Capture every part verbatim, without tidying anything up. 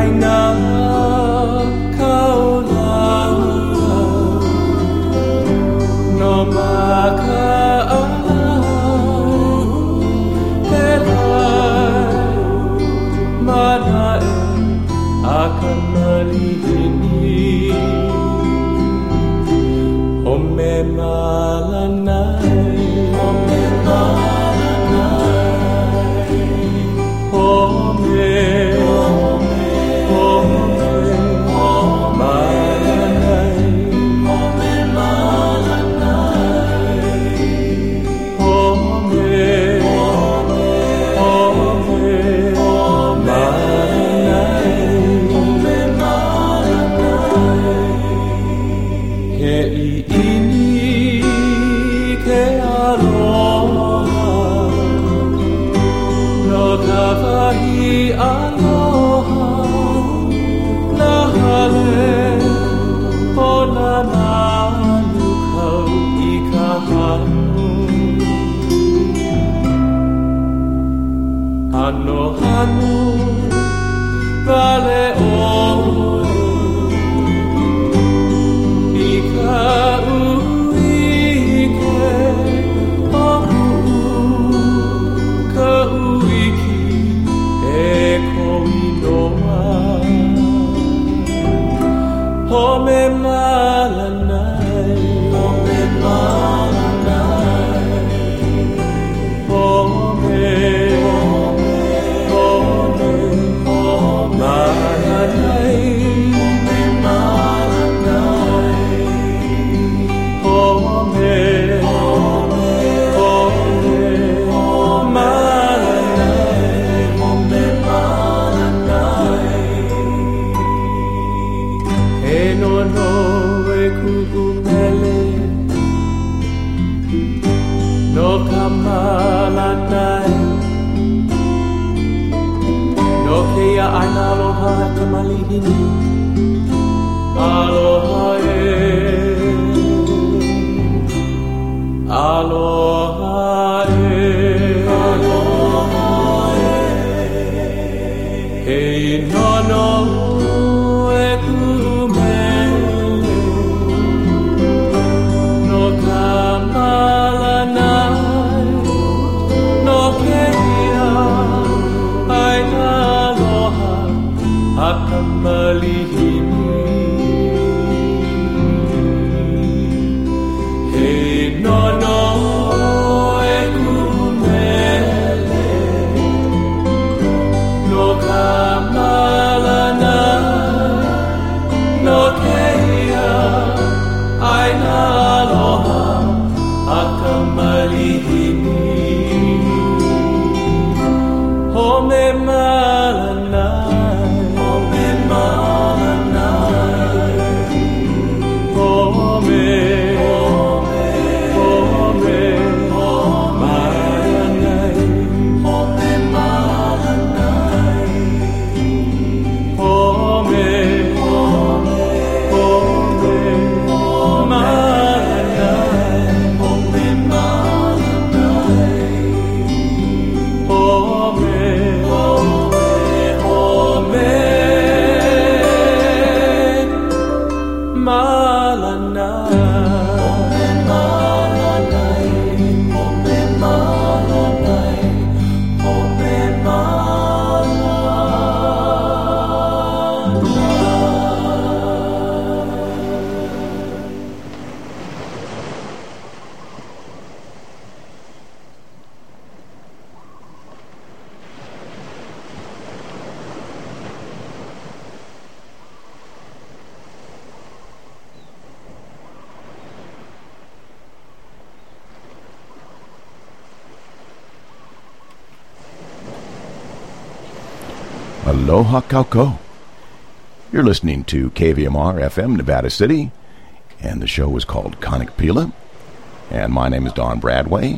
Aloha Kauko. You're listening to K V M R F M Nevada City, and the show is called Kanikapila. And my name is Don Bradway.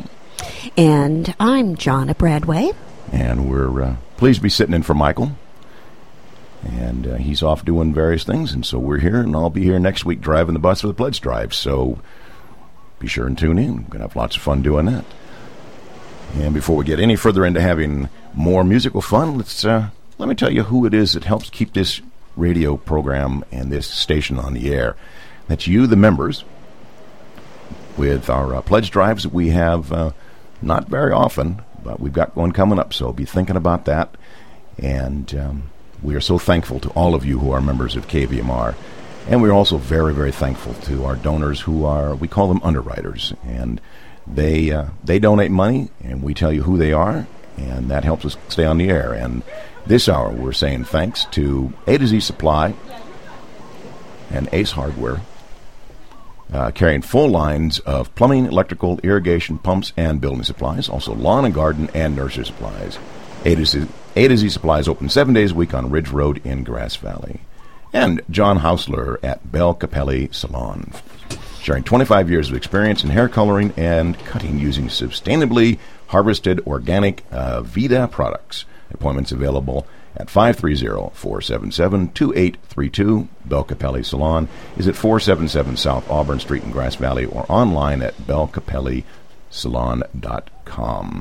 And I'm Jonna Bradway. And we're uh, pleased to be sitting in for Michael. And uh, he's off doing various things, and so we're here, and I'll be here next week driving the bus for the Pledge Drive. So be sure and tune in. We're going to have lots of fun doing that. And before we get any further into having more musical fun, let's uh, let me tell you who it is that helps keep this radio program and this station on the air. That's you, the members. With our uh, pledge drives that we have uh, not very often, but we've got one coming up, so be thinking about that. And um, we are so thankful to all of you who are members of K V M R. And we're also very, very thankful to our donors who are, we call them underwriters. And they uh, they donate money, and we tell you who they are, and that helps us stay on the air. And this hour, we're saying thanks to A to Z Supply and Ace Hardware, uh, carrying full lines of plumbing, electrical, irrigation, pumps, and building supplies. Also lawn and garden and nursery supplies. A to Z, A to Z Supply is open seven days a week on Ridge Road in Grass Valley. And John Hausler at Bel Capelli Salon, sharing twenty-five years of experience in hair coloring and cutting using sustainably harvested organic uh, Vita products. Appointments available at five three zero, four seven seven, two eight three two. Bel Capelli Salon is at four seven seven South Auburn Street in Grass Valley, or online at bel capelli salon dot com.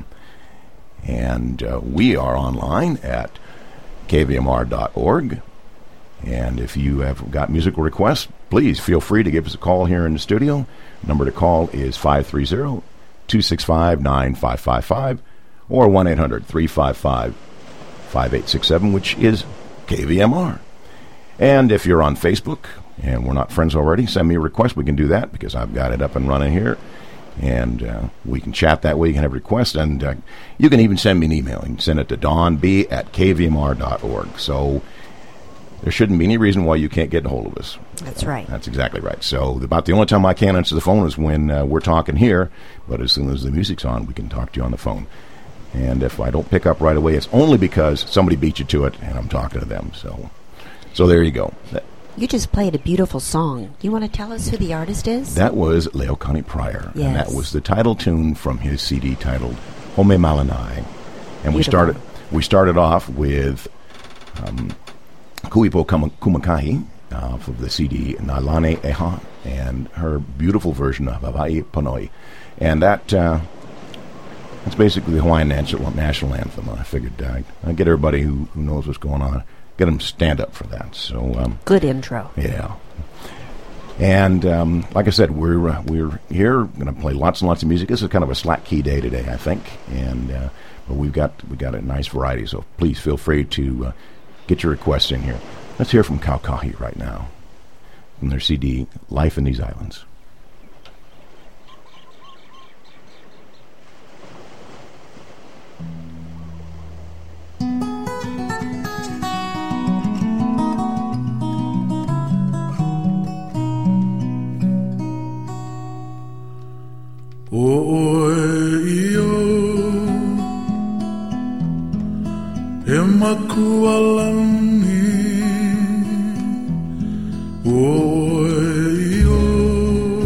And uh, we are online at k v m r dot org. And if you have got musical requests, please feel free to give us a call here in the studio. Number to call is five three zero, two six five, nine five five five or one eight hundred, three five five, five eight six seven, which is K V M R. And if you're on Facebook and we're not friends already, send me a request. We can do that because I've got it up and running here. And uh, we can chat that way. You can have requests. And uh, you can even send me an email. You can send it to Don B at k v m r dot org. So there shouldn't be any reason why you can't get a hold of us. That's right. That's exactly right. So about the only time I can't answer the phone is when uh, we're talking here. But as soon as the music's on, we can talk to you on the phone. And if I don't pick up right away, it's only because somebody beat you to it and I'm talking to them. So so there you go. That, you just played a beautiful song. You want to tell us who the artist is? That was Leokani Pryor. Yes. And that was the title tune from his C D titled Home Malanai. And Beautiful. we started we started off with um, Kuipo Kumakahi uh, from the C D Nalane Eha and her beautiful version of Hawaii Panoi. And that uh, that's basically the Hawaiian national, national anthem. I figured uh, I'd get everybody who, who knows what's going on, get them stand up for that. So um, good intro. Yeah. And um, like I said, we're uh, we're here going to play lots and lots of music. This is kind of a slack key day today, I think, and uh, but we've got we got a nice variety. So please feel free to uh, get your requests in here. Let's hear from Kaukahi right now from their C D "Life in These Islands." O'io e makualani O'io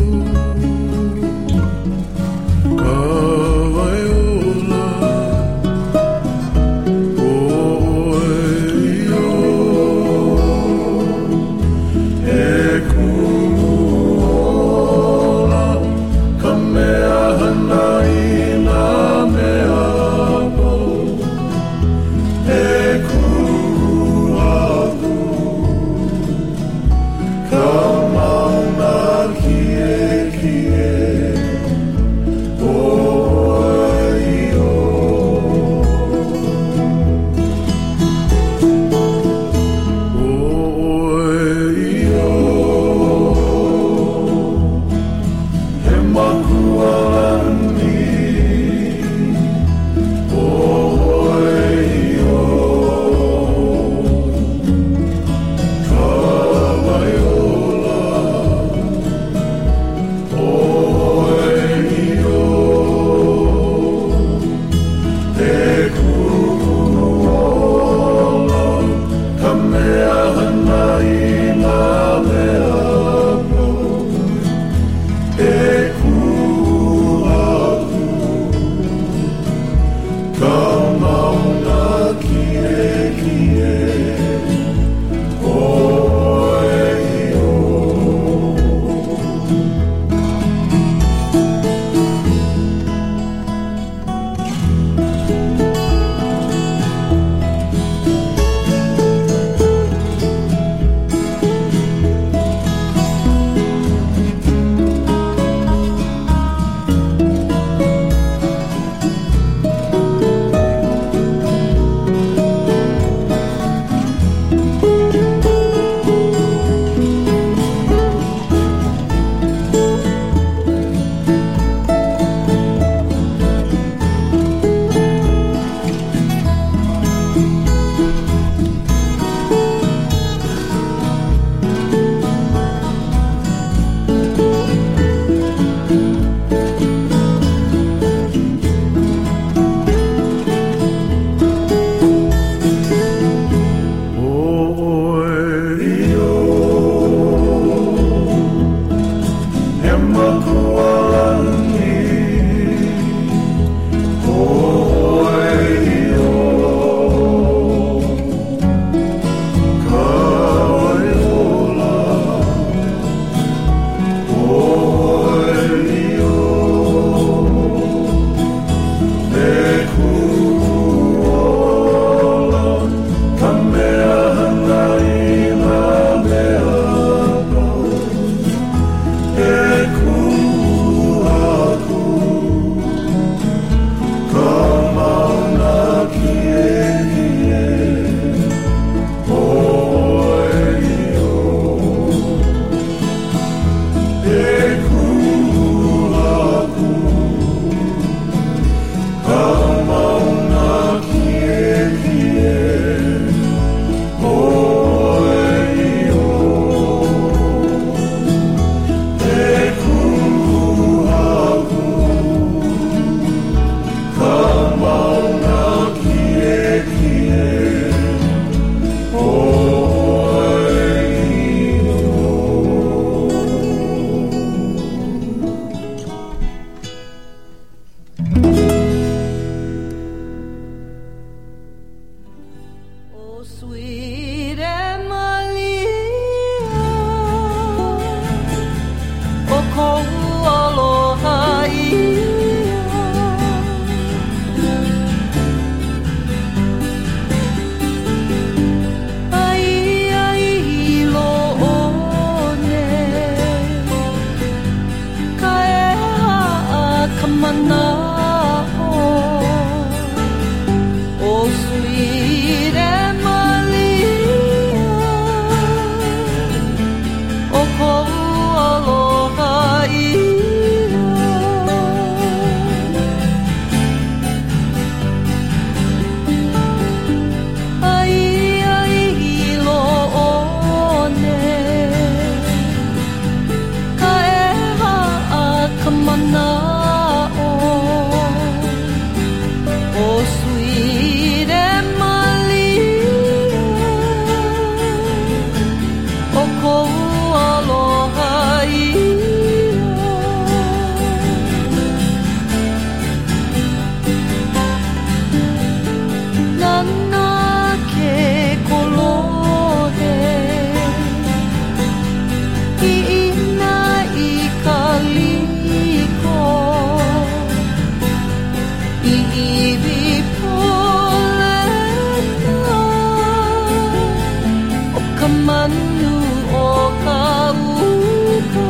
manu o ka uka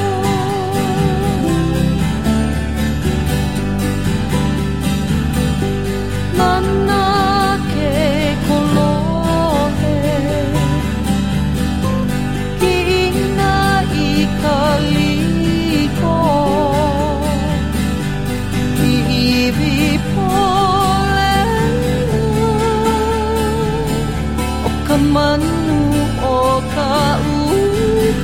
Nana ke kolohe Ki ina i ka liko I iwi polena O ka manu o ka uka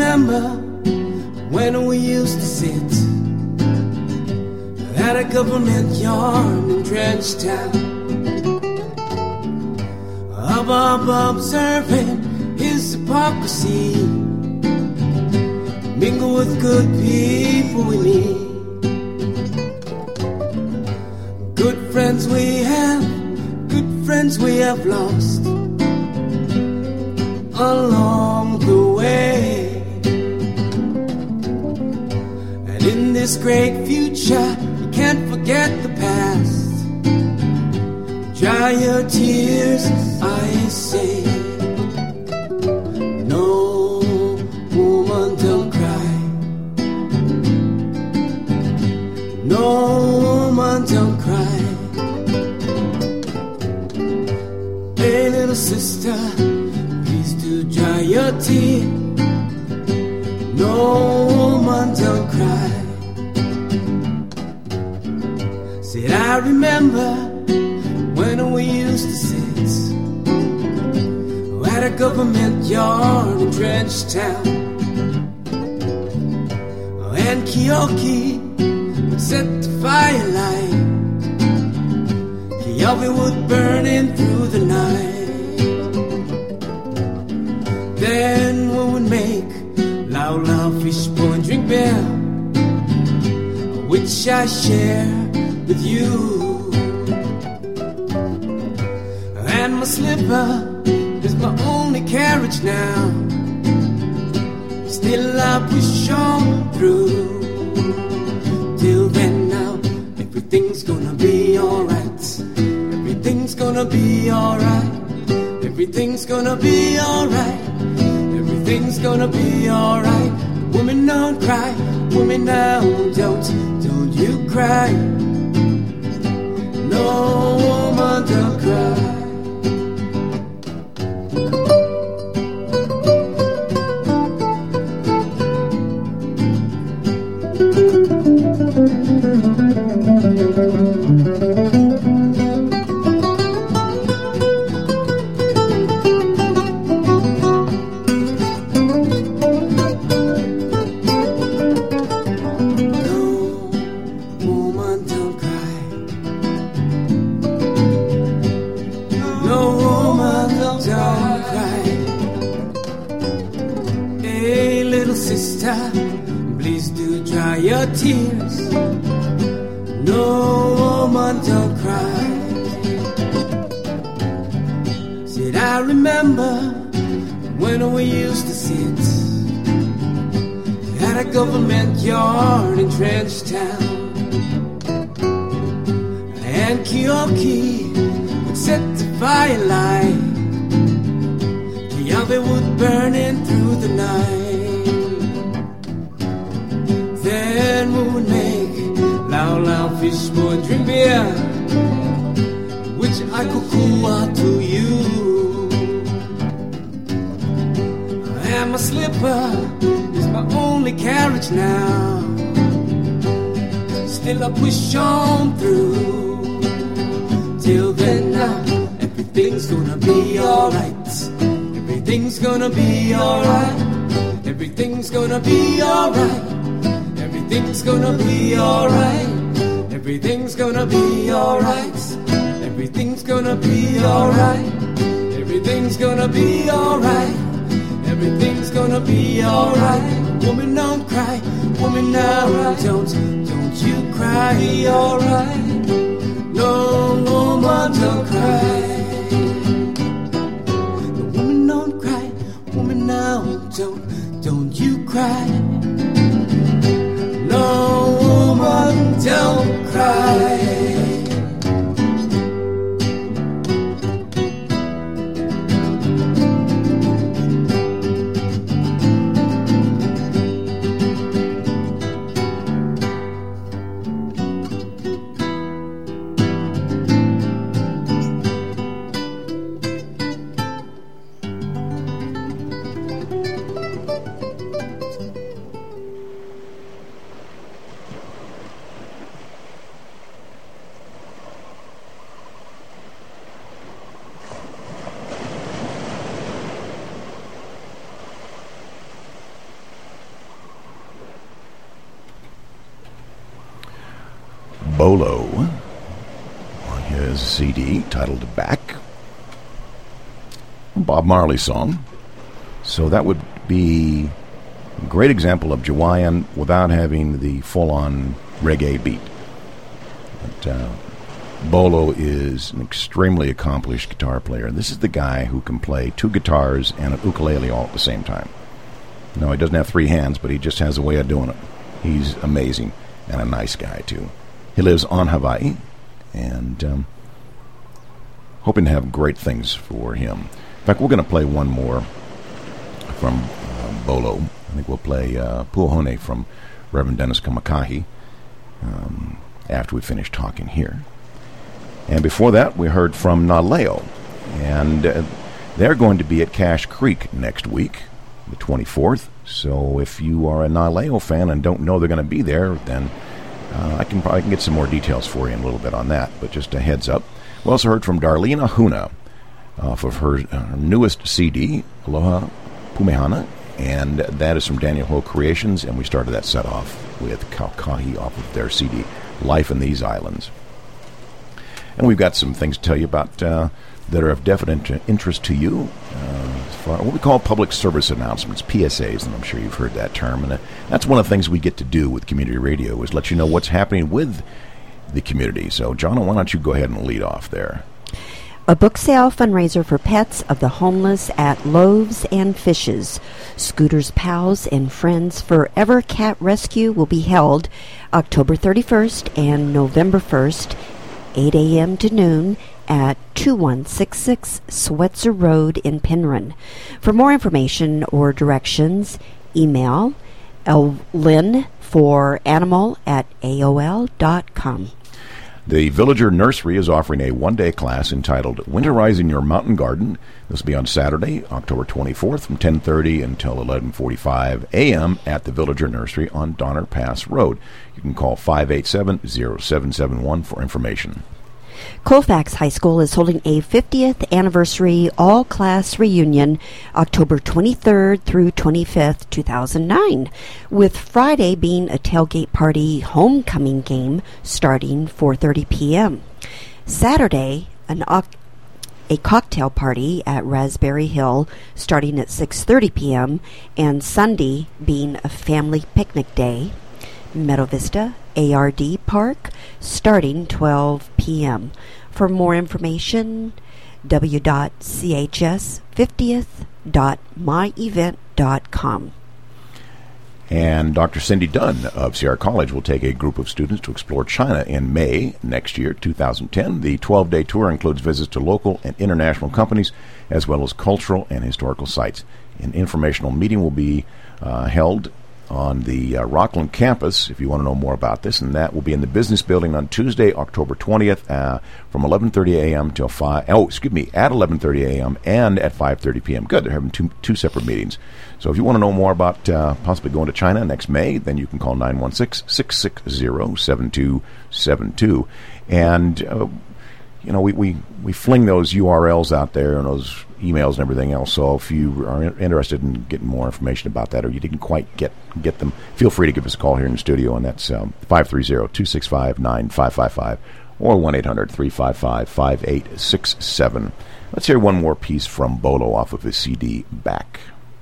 remember when we used to sit at a government yard in Trenchtown, Above observing his hypocrisy, mingle with good people we need. Good friends we have, good friends we have lost along the way. And in this great future, you can't forget the past. Dry your tears, I say. No, woman, don't cry. No, woman, don't cry. Hey, little sister, please do dry your tears. No, woman, don't cry. Said I remember when we used to sit at a government yard in Trenchtown, and Kiyoki would set the firelight, Kiyoki would burn in through the night. Then we would make Lau Lau fishbowl and drink beer, which I share with you. And my slipper is my only carriage now. Still I push on through. Till then now, everything's gonna be alright. Everything's gonna be alright. Everything's gonna be alright. Everything's gonna be alright. Woman, don't cry. Woman, now don't, don't you cry. No, woman, don't cry. Tears. No, woman, don't cry. Said I remember when we used to sit at a government yard in Trenchtown, and Kiyoki would set the firelight, Kiyoki would burn in through the night. Then we would make Lau Lau fishbowl and drink beer, which I could cool to you. And my slipper is my only carriage now. Still I push on through. Till then now, everything's gonna be alright. Everything's gonna be alright. Everything's gonna be alright. Everything's gonna be alright. Everything's gonna be alright. Everything's gonna be alright. Everything's gonna be alright. Everything's gonna be alright. Woman, don't cry. Woman, now don't, don't you cry. Alright. No, woman, don't cry. No, woman, don't cry. Woman, now don't, don't you cry. No, woman, don't cry. Bolo on his C D titled Back. Bob Marley song. So that would be a great example of Jawaian without having the full-on reggae beat. But uh, Bolo is an extremely accomplished guitar player. This is the guy who can play two guitars and an ukulele all at the same time. No, he doesn't have three hands, but he just has a way of doing it. He's amazing and a nice guy, too. He lives on Hawaii, and um, hoping to have great things for him. In fact, we're going to play one more from uh, Bolo. I think we'll play uh, Puahone from Reverend Dennis Kamakahi um, after we finish talking here. And before that, we heard from Naleo, and uh, they're going to be at Cache Creek next week, the twenty-fourth. So if you are a Naleo fan and don't know they're going to be there, then uh, I can probably get some more details for you in a little bit on that, but just a heads up. We also heard from Darlene Ahuna off of her, uh, her newest C D, Aloha Pumehana, and that is from Daniel Ho Creations, and we started that set off with Kaukahi off of their C D, Life in These Islands. And we've got some things to tell you about uh, that are of definite interest to you, uh, as far what we call public service announcements, P S As, and I'm sure you've heard that term. And uh, that's one of the things we get to do with community radio, is let you know what's happening with the community. So, John, why don't you go ahead and lead off there? A book sale fundraiser for pets of the homeless at Loaves and Fishes. Scooter's Pals and Friends Forever Cat Rescue will be held October thirty-first and November first, eight a.m. to noon, at two one six six Swetzer Road in Penryn. For more information or directions, email lynn for animal at A O L dot com. The Villager Nursery is offering a one-day class entitled Winterizing Your Mountain Garden. This will be on Saturday, October twenty-fourth from ten thirty until eleven forty-five a.m. at the Villager Nursery on Donner Pass Road. You can call five eight seven, zero seven seven one for information. Colfax High School is holding a fiftieth anniversary all-class reunion October twenty-third through twenty-fifth, two thousand nine, with Friday being a tailgate party homecoming game starting four thirty p.m. Saturday, an o- a cocktail party at Raspberry Hill starting at six thirty p.m. and Sunday being a family picnic day. Meadow Vista A R D Park starting twelve p.m. For more information, w dot c h s fiftieth dot my event dot com. And Doctor Cindy Dunn of Sierra College will take a group of students to explore China in May next year, two thousand ten. The twelve-day tour includes visits to local and international companies, as well as cultural and historical sites. An informational meeting will be uh, held on the uh, Rockland campus, if you want to know more about this, and that will be in the business building on Tuesday, October twentieth, uh, from eleven thirty a.m. till five. Oh, excuse me, at eleven thirty a.m. and at five thirty p.m. Good, they're having two two separate meetings. So if you want to know more about uh, possibly going to China next May, then you can call nine one six, six six zero, seven two seven two. And uh, you know, we, we, we fling those U R Ls out there and those emails and everything else. So if you are interested in getting more information about that, or you didn't quite get get them, feel free to give us a call here in the studio, and that's um, five three zero, two six five, nine five five five or one eight hundred, three five five, five eight six seven. Let's hear one more piece from Bolo off of his C D, Back.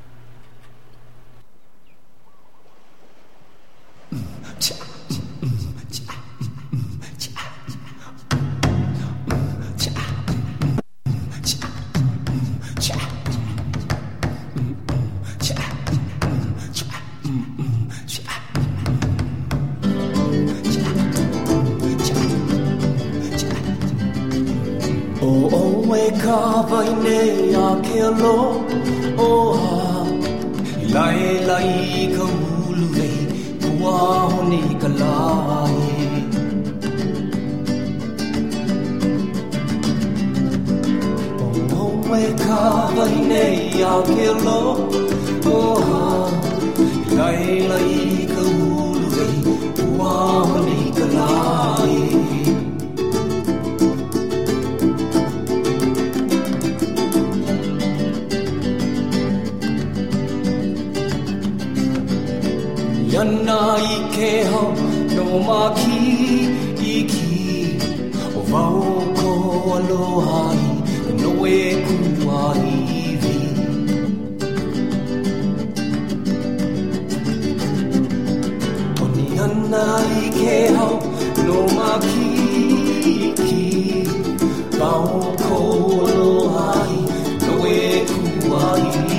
Kawai nei a ke alo o ha I lai lai ka ulu vei kua honi ka lai o me kawai nei a ke alo o ha I lai lai ka ulu vei kua honi ka lai Yana I ke hau no maki iki o vau ko aloha i no e kua iwi o ni ana i ke hau no makiki vau ko aloha i no e kua iwi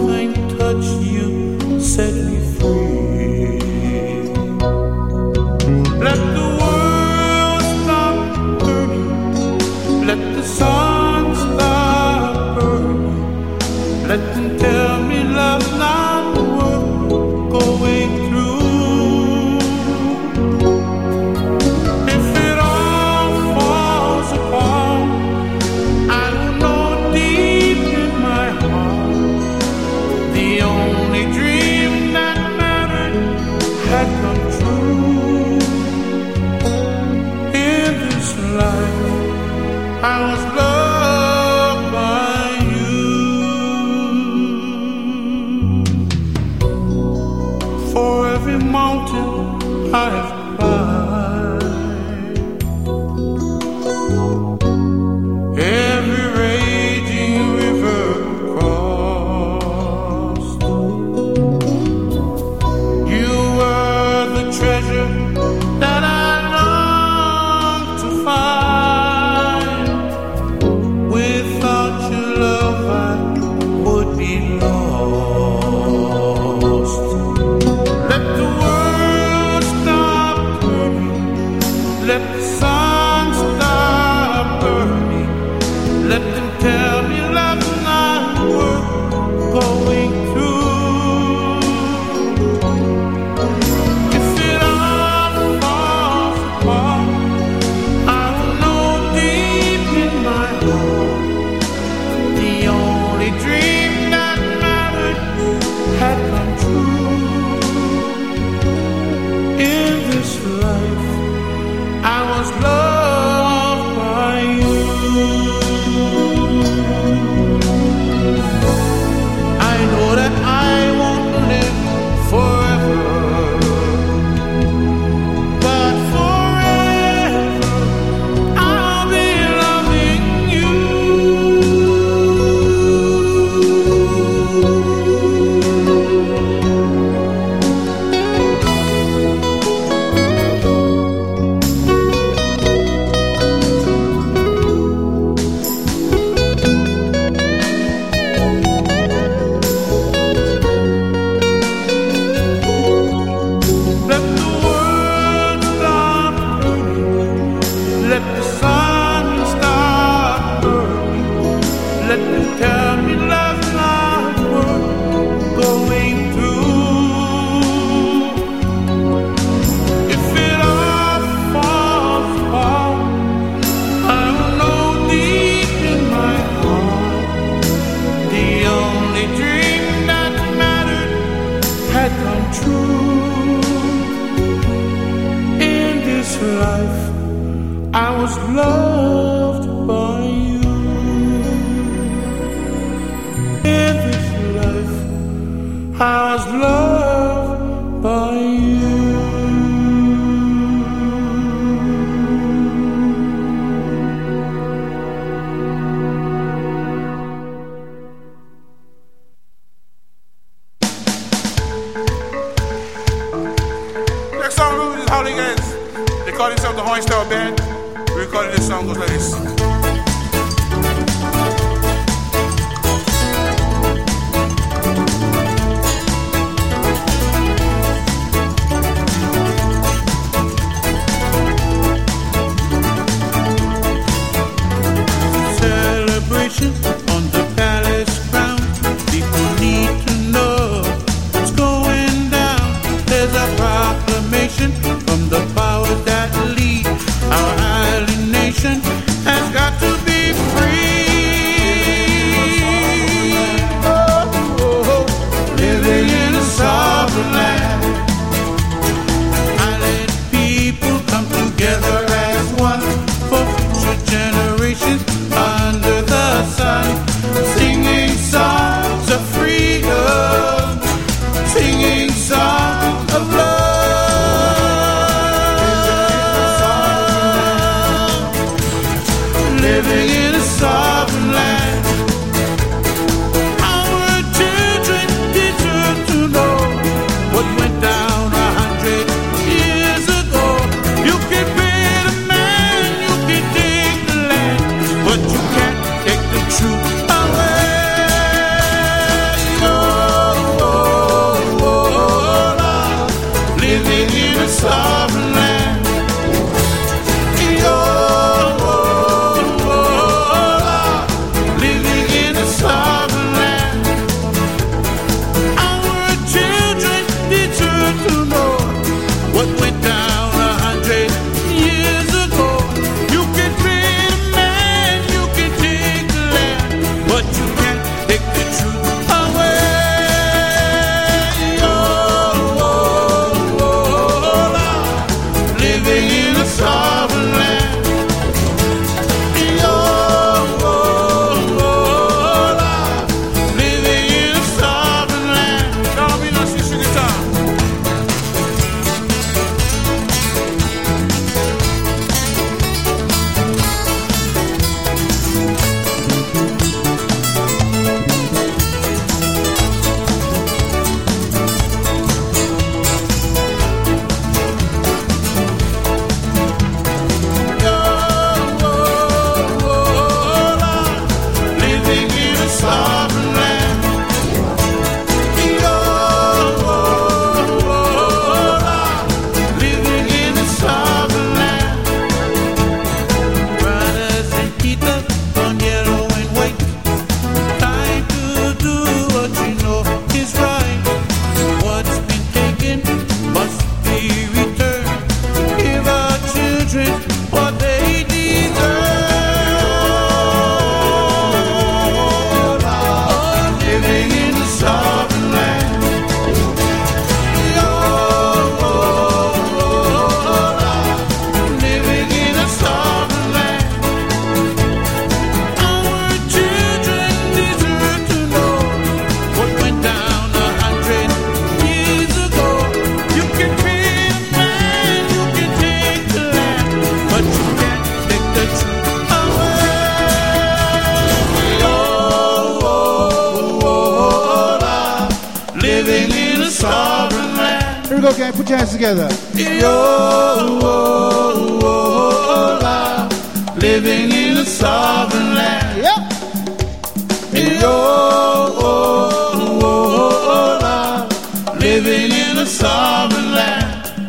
kind touch you set me free. Let the world stop burning. Let the sun stop burning. Let them tell me love's not worth going through. If it all falls apart, I will know deep in my heart the only dream that mattered had come true. In this life, I was loved by you. For every mountain I've climbed, every raging river crossed, you were the treasure that I longed to find. Without your love, I would be lost. Let the world stop turning. Let the sun stop burning. Let them tell me love's not worth going through. If it all falls apart, I will know deep in my heart the only dream that mattered had come true. In this life, I was loved by you. I know that I won't live forever, but forever I'll be loving you. Let the world stop turning. Let the sun stop burning. Let them tell me love's not worth going through. If it all falls apart, I will know deep in my heart the only dream that mattered had come true. In this life, I was loved by you. In this life, I was loved by you. Next song we is Hooligans. They call themselves the Horn Star Band. We recorded this song goes like this. Celebration on the palace ground. People need to know what's going down. There's a proclamation from the powers that lead. Our island nation has got living in a sovereign land. Here we go, gang. Put your hands together. Yo-la, living in a sovereign land. Yep. Yo-la, living in a sovereign land.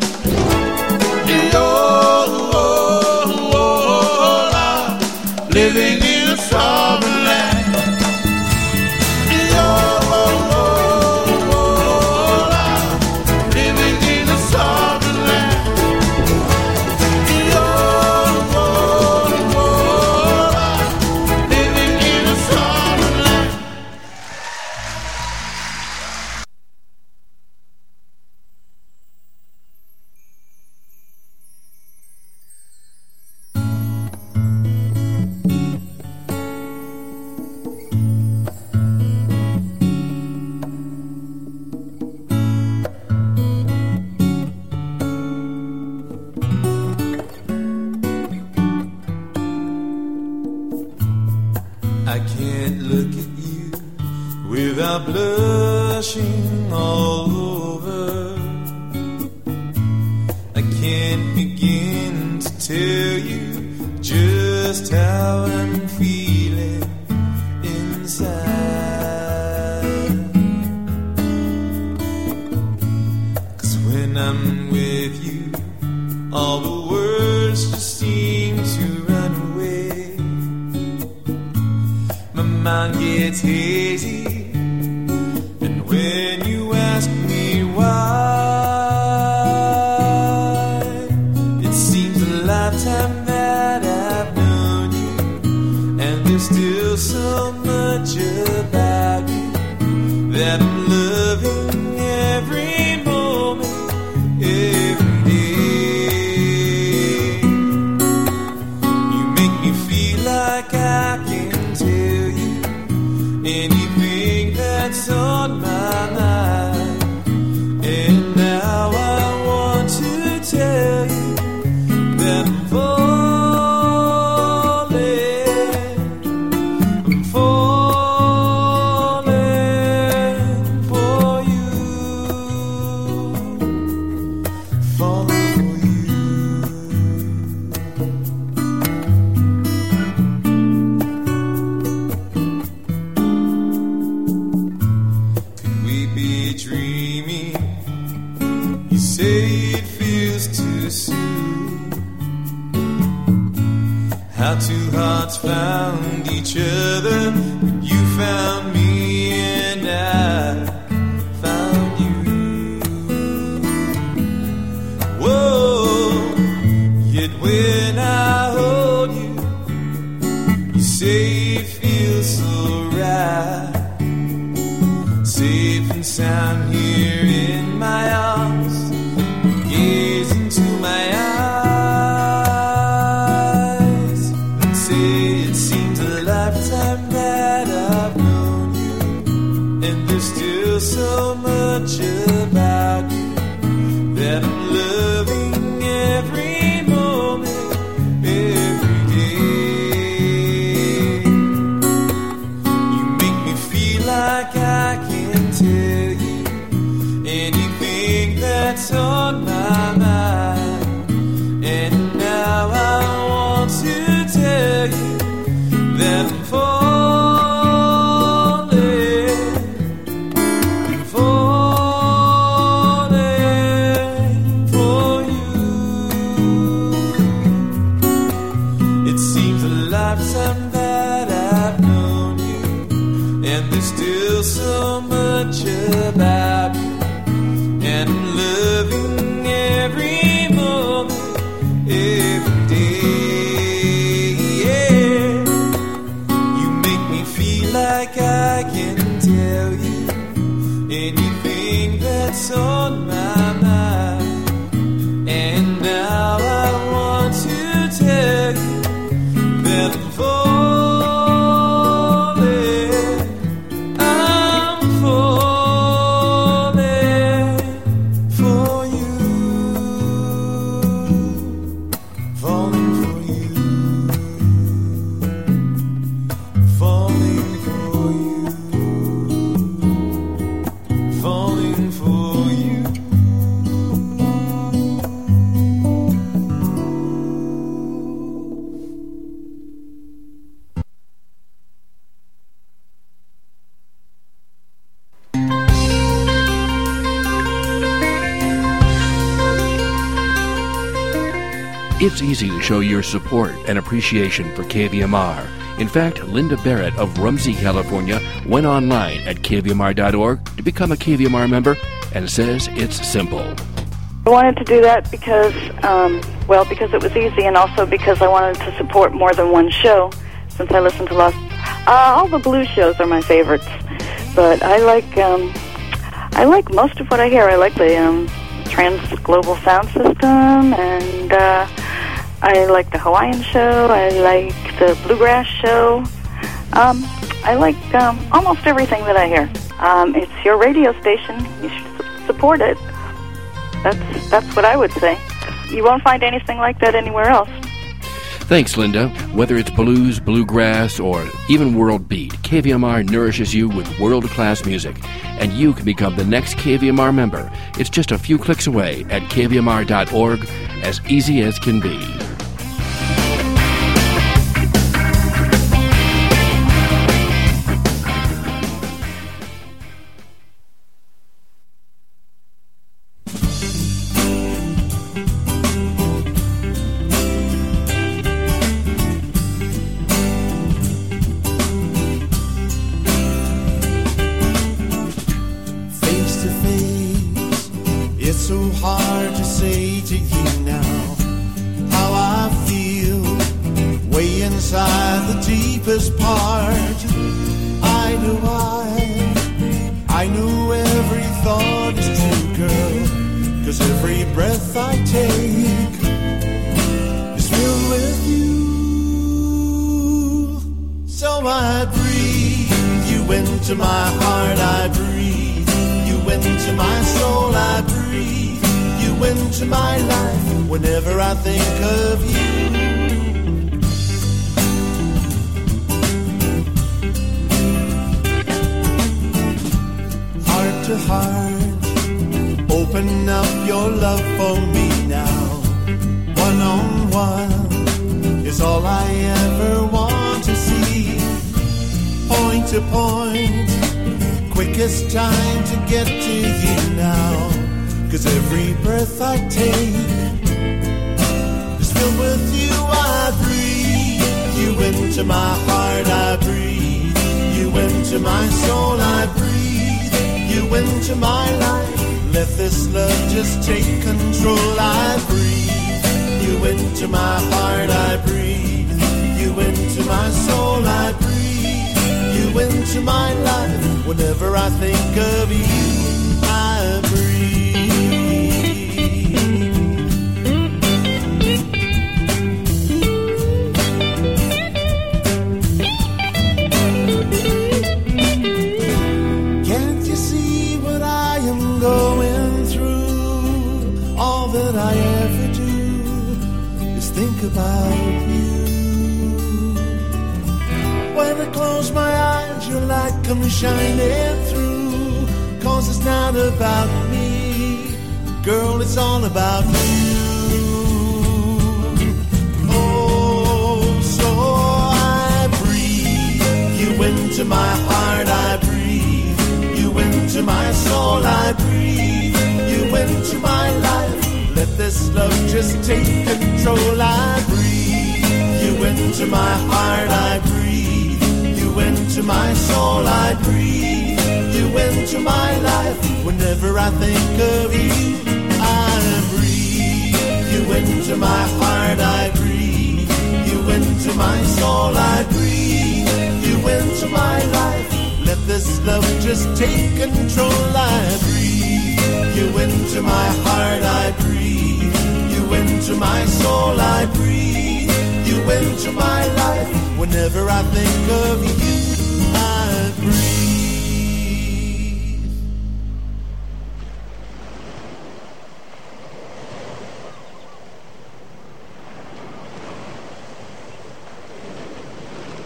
Yo-la, living in a sovereign land. Yo-la, living in a sovereign land. Yo-la, living in a sovereign land. I can't look at you without blushing all over. I can't begin to tell you just how I'm feeling inside. 'Cause when I'm with you, all the words just seem to run away. My mind gets hazy, and when you ask me why, it seems a lifetime that I've known you, and there's still so much about you that I'm loving every moment, every day. You make me feel like I can tell you anything that's on my mind. And now I want to tell you that I'm falling, I'm falling for you, falling for you. Be dreaming. You say it feels too soon. How two hearts found each other. You found me and I found you. Whoa, yet when I hold you, you say it feels so right. Safe and sound here in my arms. Gaze into my eyes and say it seems a lifetime that I've known you, and there's still so much about you that I'm loving every moment, every day. You make me feel like I can tell you anything that's on my mind. And now I want to tell you that I'm falling, I'm falling for you. It seems a lifetime that I've known you, and there's still so much about you, and I'm loving every moment, every day. Yeah. You make me feel like I can tell you anything that's on my mind. And now I want to tell you that I'm falling, I'm falling for you, falling for you, falling for you, falling for you. It's easy to show your support and appreciation for K V M R. In fact, Linda Barrett of Rumsey, California, went online at K V M R dot org to become a K V M R member and says it's simple. I wanted to do that because, um, well, because it was easy, and also because I wanted to support more than one show, since I listen to lots. Uh, all the blues shows are my favorites, but I like um, I like most of what I hear. I like the um, Trans Global Sound System, and uh, I like the Hawaiian show. I like the Bluegrass show. Um, I like um, almost everything that I hear. Um, it's your radio station. You should su- support it. That's that's what I would say. You won't find anything like that anywhere else. Thanks, Linda. Whether it's blues, bluegrass, or even world beat, K V M R nourishes you with world-class music, and you can become the next K V M R member. It's just a few clicks away at K V M R dot org, as easy as can be.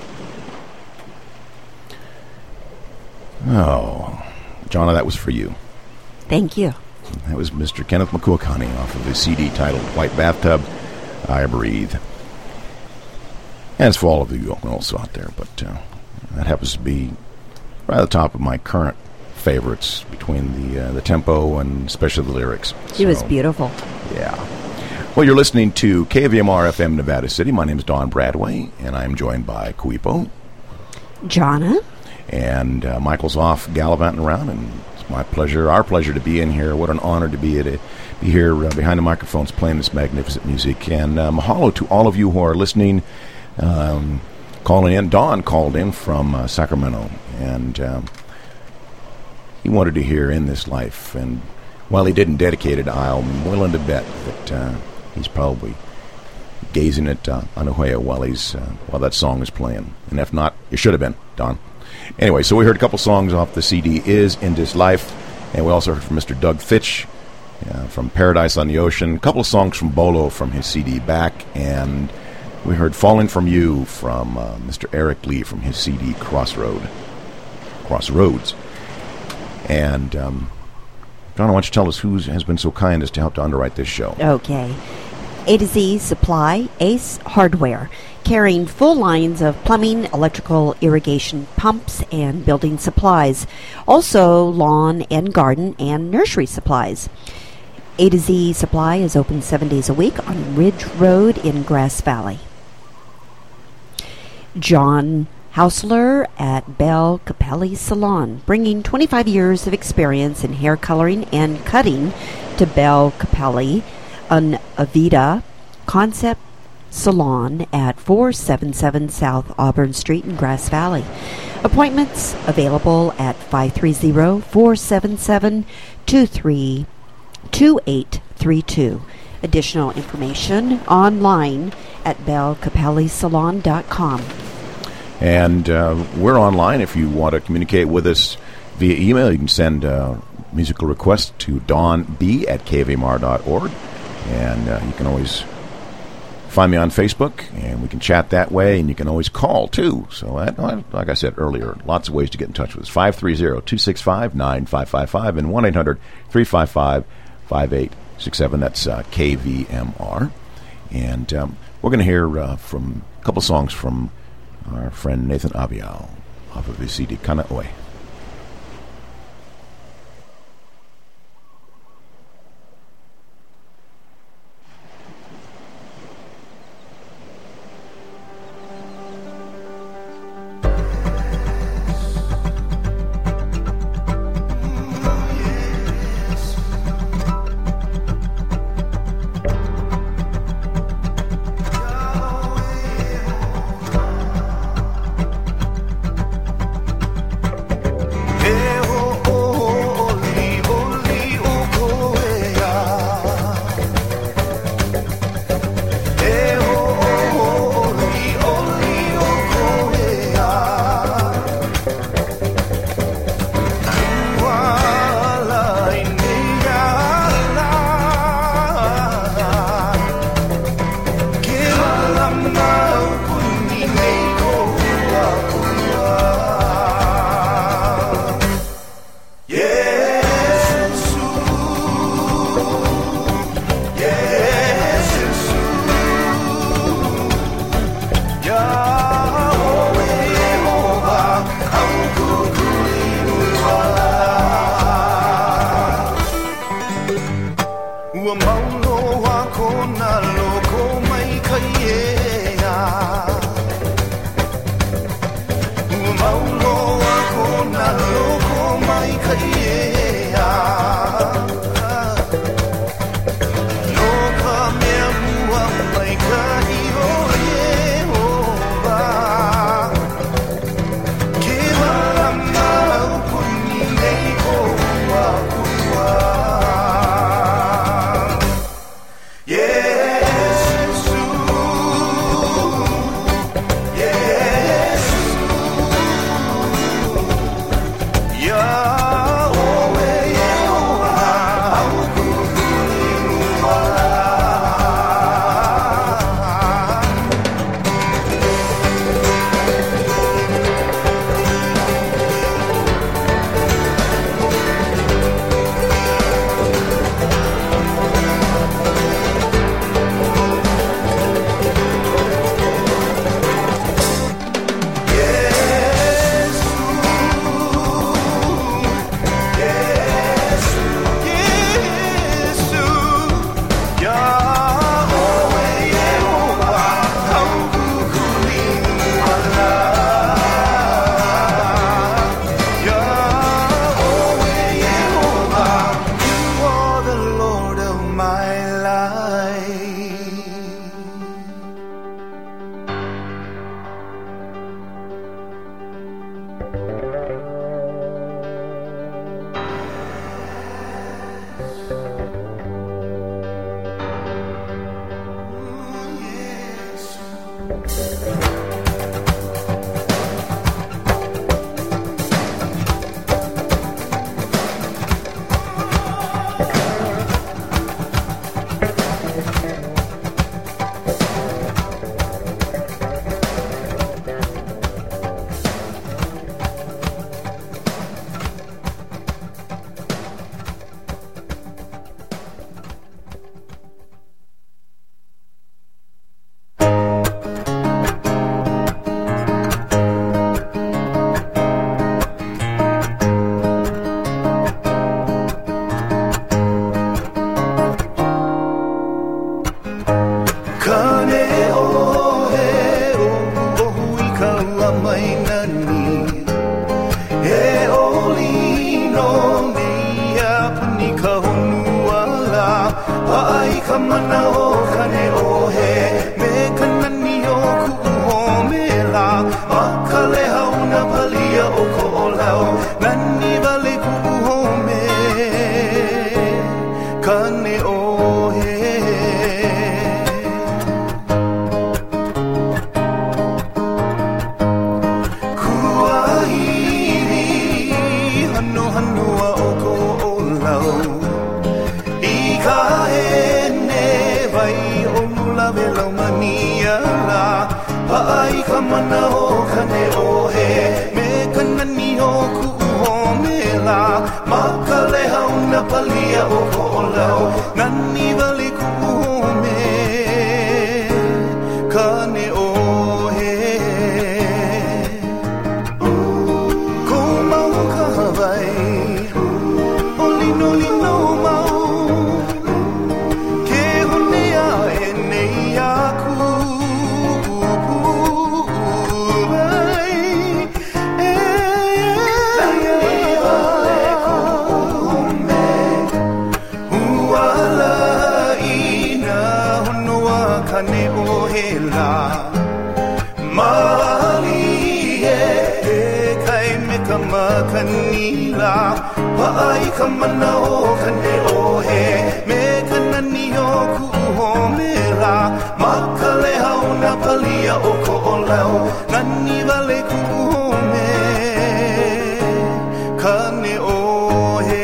Oh, Jonna, that was for you. Thank you. That was Mister Kenneth McCuacani off of his C D titled White Bathtub, I Breathe. And it's for all of you also out there, but uh, that happens to be right at the top of my current favorites between the uh, the tempo and especially the lyrics. It was beautiful. Yeah. Well, you're listening to K V M R F M Nevada City. My name is Don Bradway, and I'm joined by Kuipo. Jonna. And uh, Michael's off gallivanting around, and it's my pleasure, our pleasure to be in here. What an honor to be, to be here uh, behind the microphones playing this magnificent music. And uh, mahalo to all of you who are listening, um, calling in. Don called in from uh, Sacramento, and um, he wanted to hear In This Life. And while he didn't dedicate it, I'm willing to bet that uh, he's probably gazing at uh, Anuhea while he's uh, while that song is playing. And if not, it should have been, Don. Anyway, so we heard a couple songs off the C D Is In This Life, and we also heard from Mister Doug Fitch uh, from Paradise on the Ocean, a couple of songs from Bolo from his C D Back, and we heard Falling From You from uh, Mister Eric Lee from his C D Crossroad, Crossroads. And um, John, why don't you tell us who has been so kind as to help to underwrite this show? Okay. A to Z Supply, Ace Hardware, carrying full lines of plumbing, electrical, irrigation pumps, and building supplies. Also, lawn and garden and nursery supplies. A to Z Supply is open seven days a week on Ridge Road in Grass Valley. John Hausler at Belle Capelli Salon, bringing twenty-five years of experience in hair coloring and cutting to Belle Capelli, an Avita Concept Salon at four seventy-seven South Auburn Street in Grass Valley. Appointments available at five three zero, four seven seven, two eight three two. Additional information online at belle capelli salon dot com. And uh, we're online. If you want to communicate with us via email, you can send uh, musical requests to donb at k v m r dot org. And uh, you can always find me on Facebook, and we can chat that way, and you can always call, too. So, that, like I said earlier, lots of ways to get in touch with us. five three zero, two six five, nine five five five and one eight hundred, three five five, five eight six seven. That's uh, K V M R. And um, we're going to hear uh, from a couple songs from our friend Nathan Abial off of his C D, Kana Oe. I ka he ne vai o nula vela mania la Paai ka mana o kane o he Me kanani o ku o me la Ma ka leha una palia o ko o lau Nani vali ku o me Kane o he Ko mau ka vai O lino lino mau Ke honea e nei aku Makanila Paai ka mana o kane o he Me kanani o ku ho me la Makale hau na palia o ko o lau Nani vale ku ho me Kane o he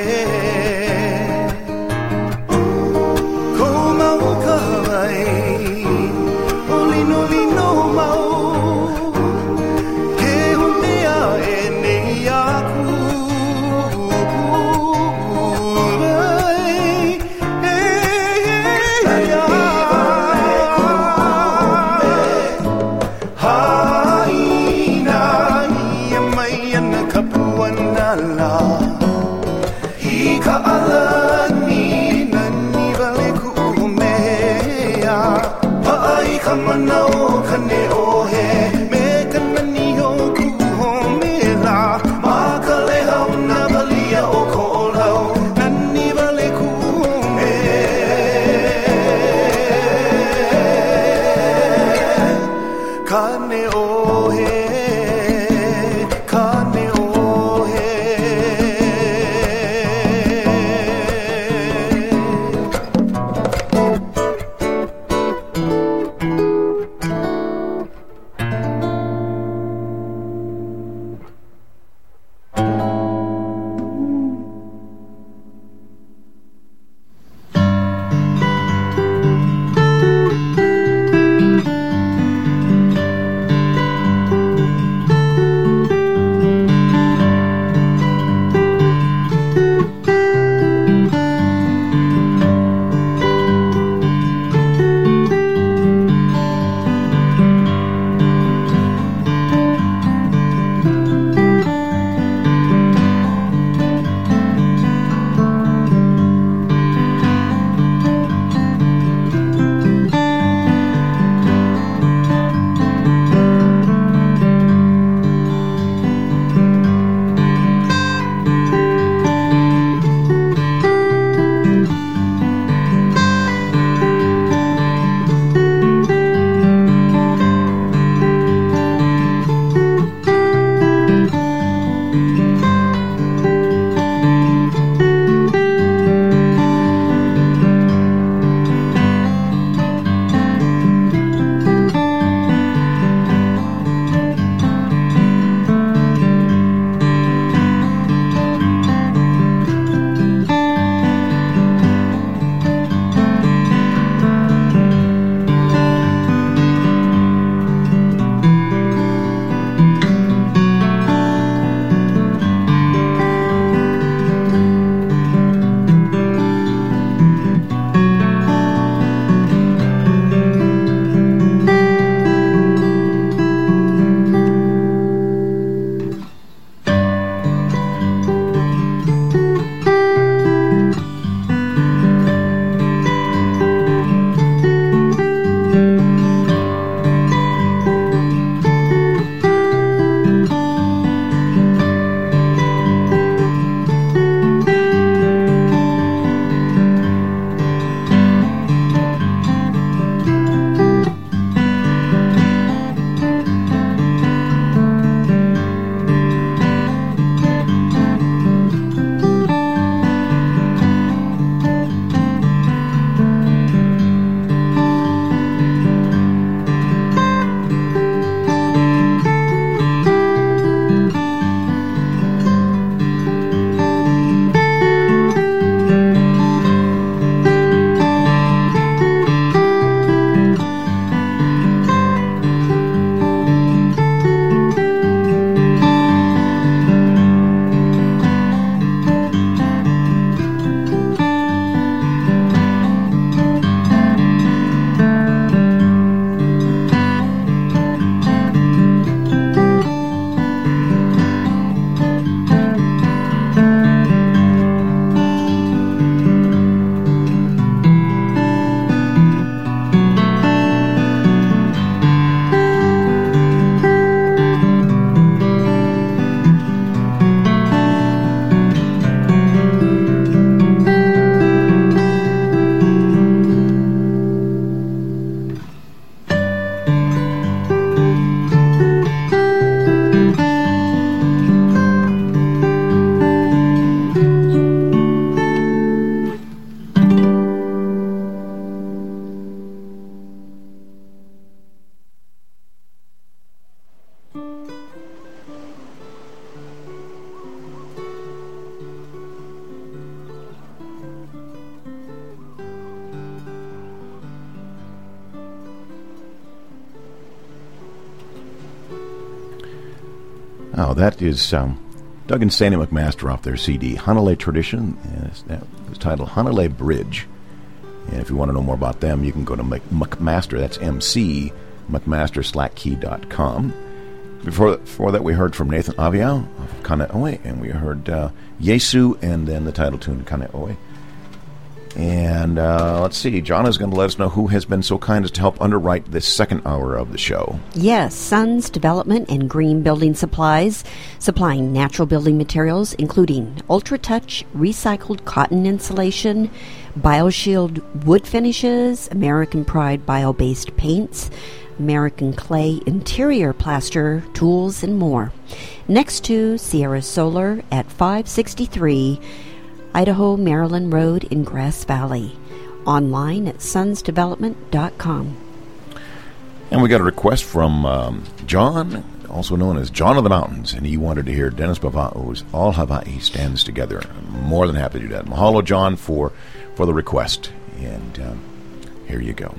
Ko mau ka vai O lino lino mau Ha Oh, that is um, Doug and Sandy McMaster off their C D, Hanalei Tradition. And it's, that was titled Hanalei Bridge. And if you want to know more about them, you can go to Mc, McMaster, that's M C, McMaster slack key dot com. Before, before that, we heard from Nathan Aviao of Kane Oe, and we heard uh, Yesu, and then the title tune, Kane Oe. And uh, let's see, John is going to let us know who has been so kind as to help underwrite this second hour of the show. Yes, Sons Development and Green Building Supplies, supplying natural building materials, including Ultra-Touch recycled cotton insulation, BioShield wood finishes, American Pride bio-based paints, American Clay interior plaster, tools, and more. Next to Sierra Solar at five sixty-three Idaho Maryland Road in Grass Valley. Online at sons development dot com. And we got a request from um, John, also known as John of the Mountains, and he wanted to hear Dennis Bava'o's All Hawaii Stands Together. I'm more than happy to do that. Mahalo, John, for, for the request. And um, here you go.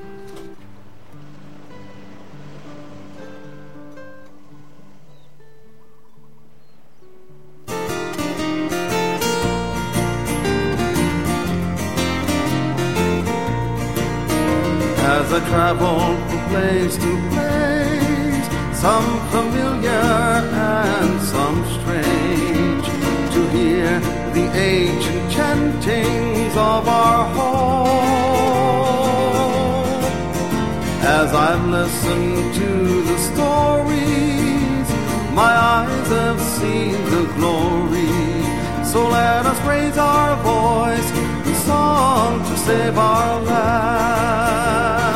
As I travel from place to place, some familiar and some strange, to hear the ancient chantings of our home. As I've listened to the stories, my eyes have seen the glory. So let us raise our voice in song to save our land.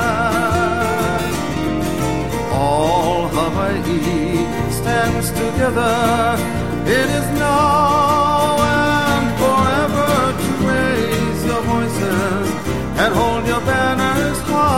All Hawaii stands together. It is now and forever to raise your voices and hold your banners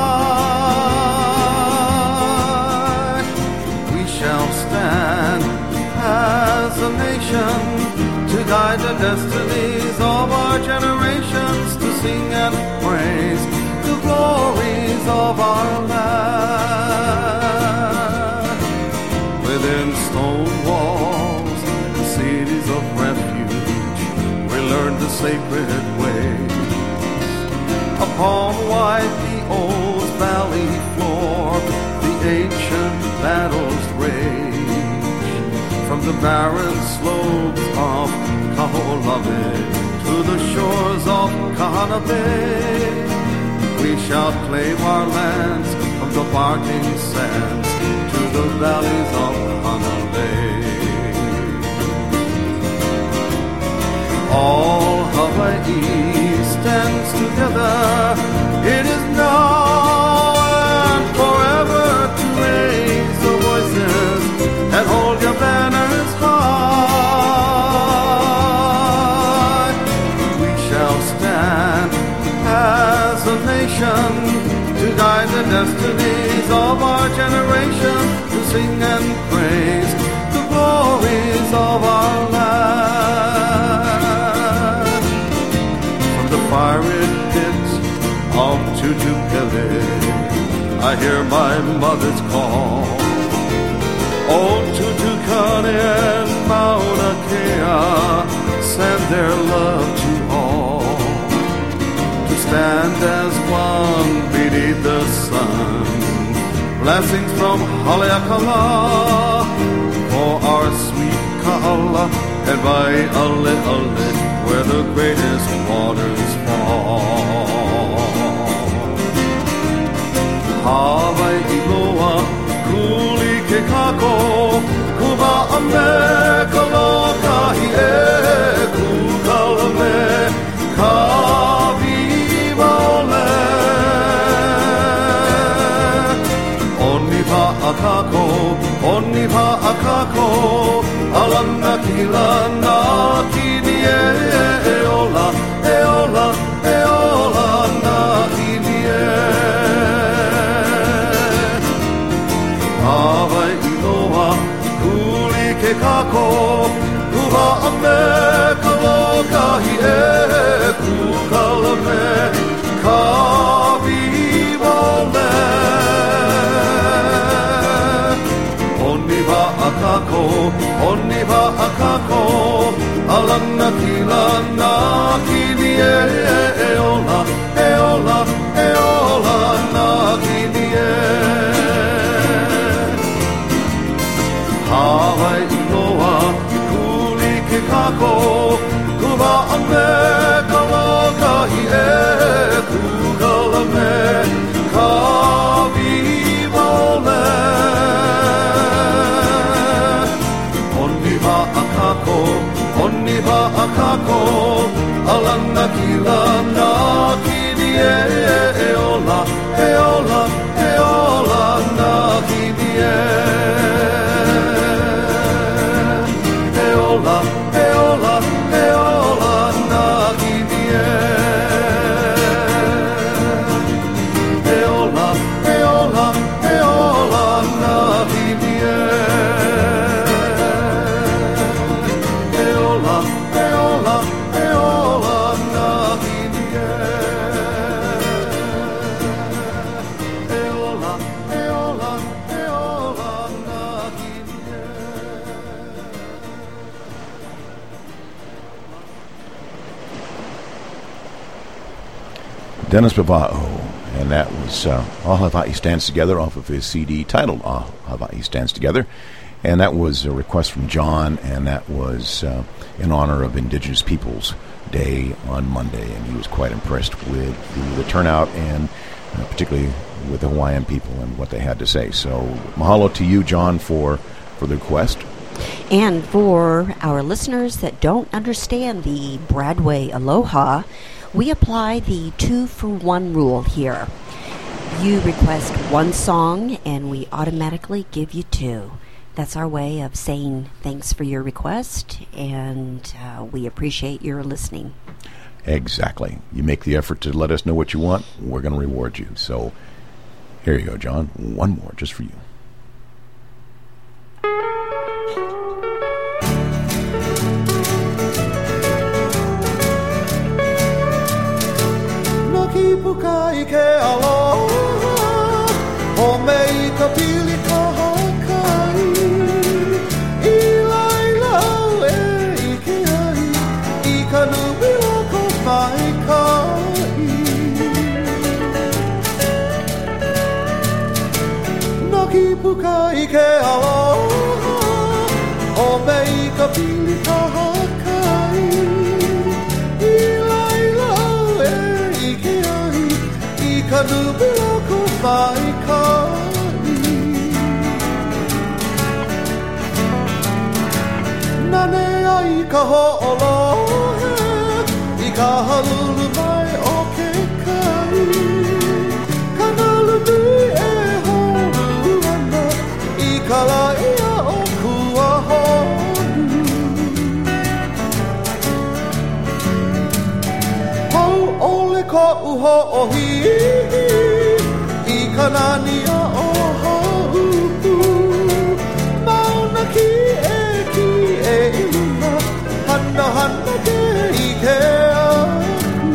high. We shall stand as a nation to guide the destinies of our generations, to sing and praise the glories of our land. Within stone walls, the cities of refuge, we learn the sacred ways. Upon white the old valley floor, the ancient battles rage. From the barren slopes of Kaho'olawe to the shores of Kahana Bay, we shall claim our lands from the barking sands to the valleys of Hanalei. All Hawaii stands together. It is now and forever to raise the voices and hold your banners high. We shall stand as a nation to guide the destinies of our generation, to sing and praise the glories of our land. From the fiery pits of Tutupele, I hear my mother's call. Old Tutukane and Mauna Kea send their love to all, to stand as one beneath the sun. Blessings from Haleakala for our sweet Kahala, and by Ale Ale where the greatest waters fall. Hawaii loa kuli ke kako, kuba ame kalokahi e kukalame ka viva ole. Oni pa akako, oni pa akako, alana kilana kini e ola, alana kilana kini e e ola e ola e ola na kini e Hawaii i loa i kuli ke kako kuwa ame ka wakahi e kukala me ka viva ole Oni va a kako Oni va a kako alana kilana kini e e ola e ola e ola na kini e e ola e ola e ola na kini e e ola e ola e ola na kini e Dennis Bavao, and that was uh, All Hawaii Stands Together off of his C D titled All Hawaii Stands Together. And that was a request from John, and that was uh, in honor of Indigenous Peoples Day on Monday. And he was quite impressed with the, the turnout, and uh, particularly with the Hawaiian people and what they had to say. So mahalo to you, John, for, for the request. And for our listeners that don't understand the Broadway Aloha, we apply the two-for-one rule here. You request one song, and we automatically give you two. That's our way of saying thanks for your request, and uh, we appreciate your listening. Exactly. You make the effort to let us know what you want, we're going to reward you. So here you go, John. One more just for you. Pukai ke aloha o mei ka pili ka hakai I laila e i ke ai I ka nubi o ko mai kai Naki pukai ke aloha o mei ka pili ka hakai I laila e i ke ai ka nubi o ko mai kai Nane ai ka ho'olohe I ka halulu mai o ke kai Ka nalumi e honu ana I ka laia o kua honu Hau ole ko uho o hi I ka nani a o haupu Mauna ki e ki e iluna Hana hana ke i ke aku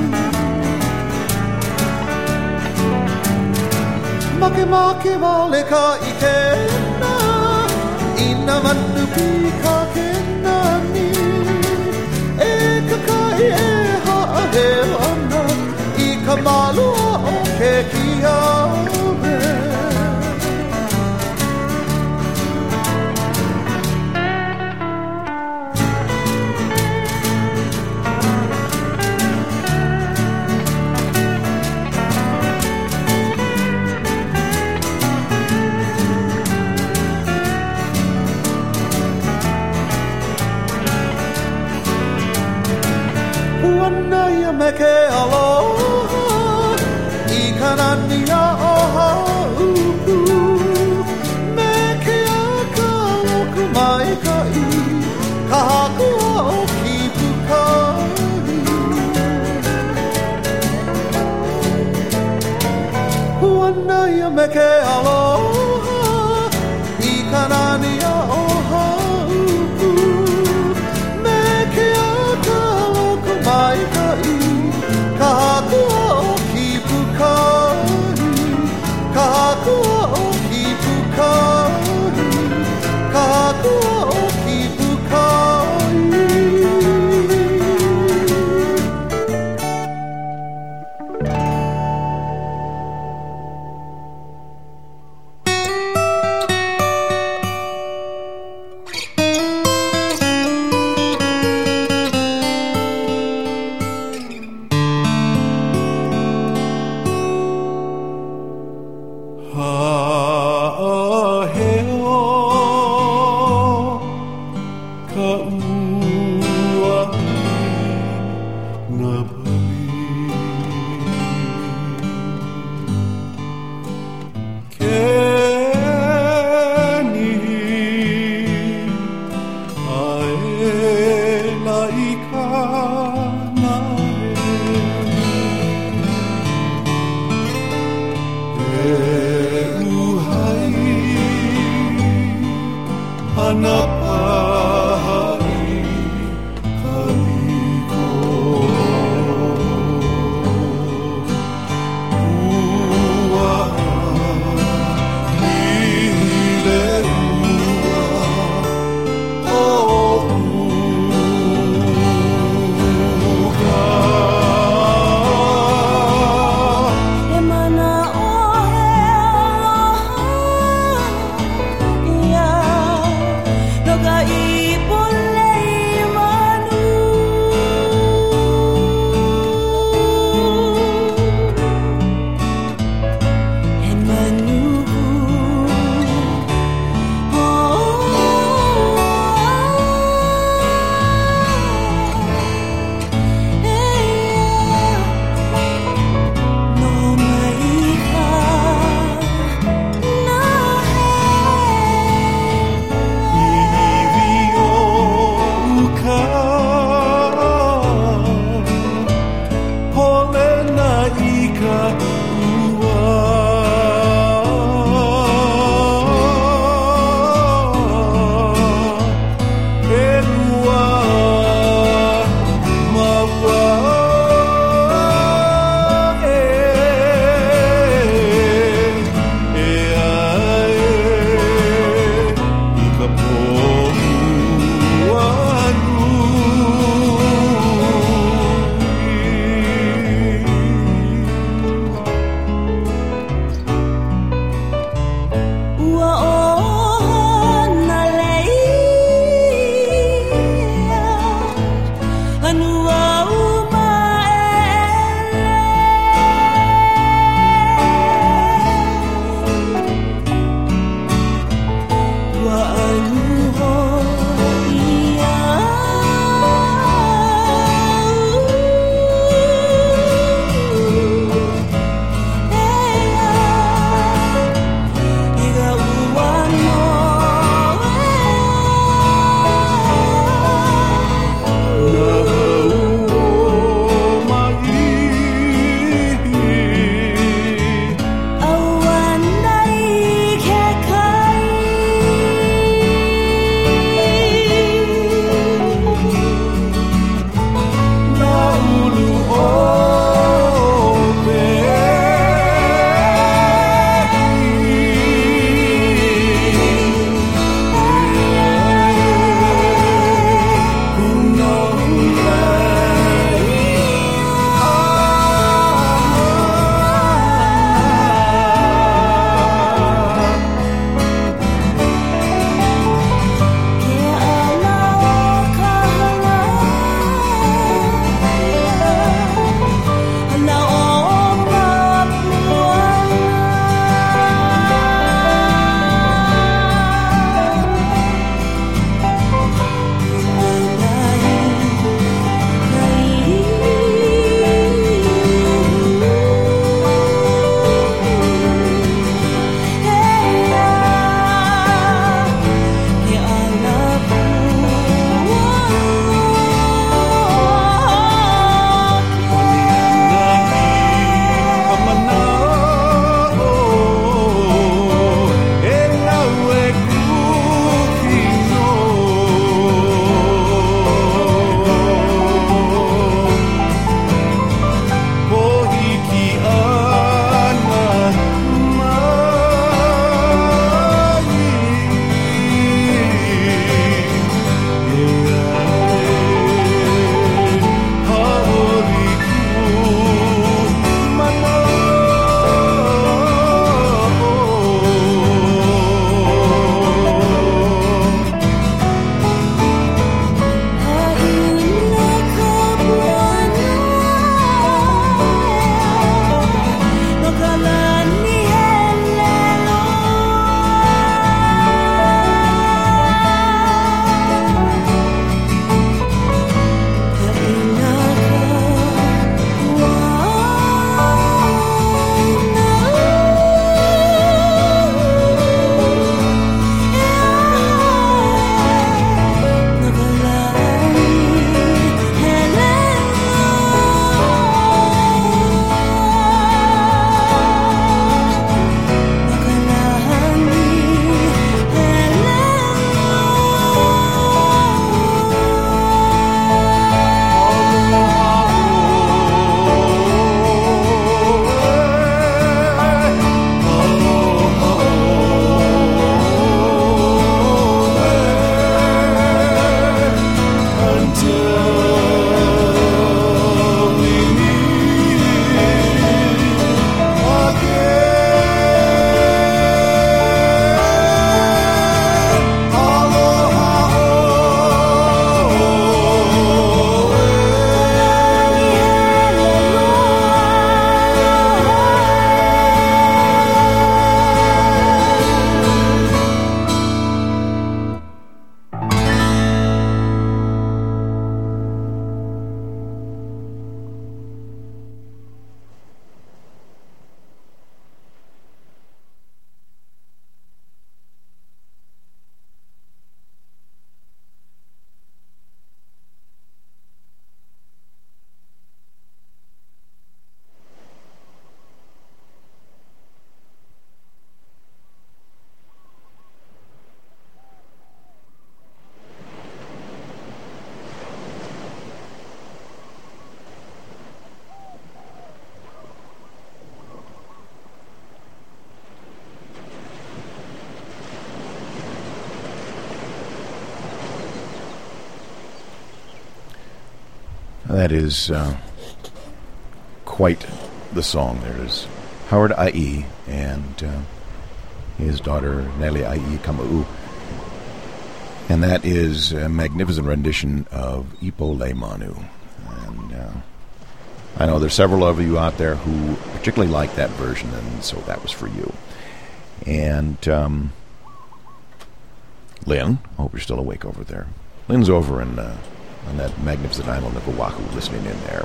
Make make wale ka i ke na Ina manu pi ka ke nani E ka kai e haa he ana I ka malua o ke ki ame Puana ia me ke aloha I ka nani a o haupu Me ke a ka oku mai ka I Ka hakua o ki pukai Puana ia me ke aloha I ka nani a o haupu Me ke a ka oku mai ka I Ka hakua o ki pukai Ka hakua o ki pukai Ka hakua o ki pukai That is uh, quite the song. There is Howard Ai and uh, his daughter Nelly Ai Kama'u. And that is a magnificent rendition of Ipo Le Manu. And uh, I know there's several of you out there who particularly like that version, and so that was for you. And um, Lynn, I hope you're still awake over there. Lynn's over in uh, on that magnificent island of Oahu, listening in there.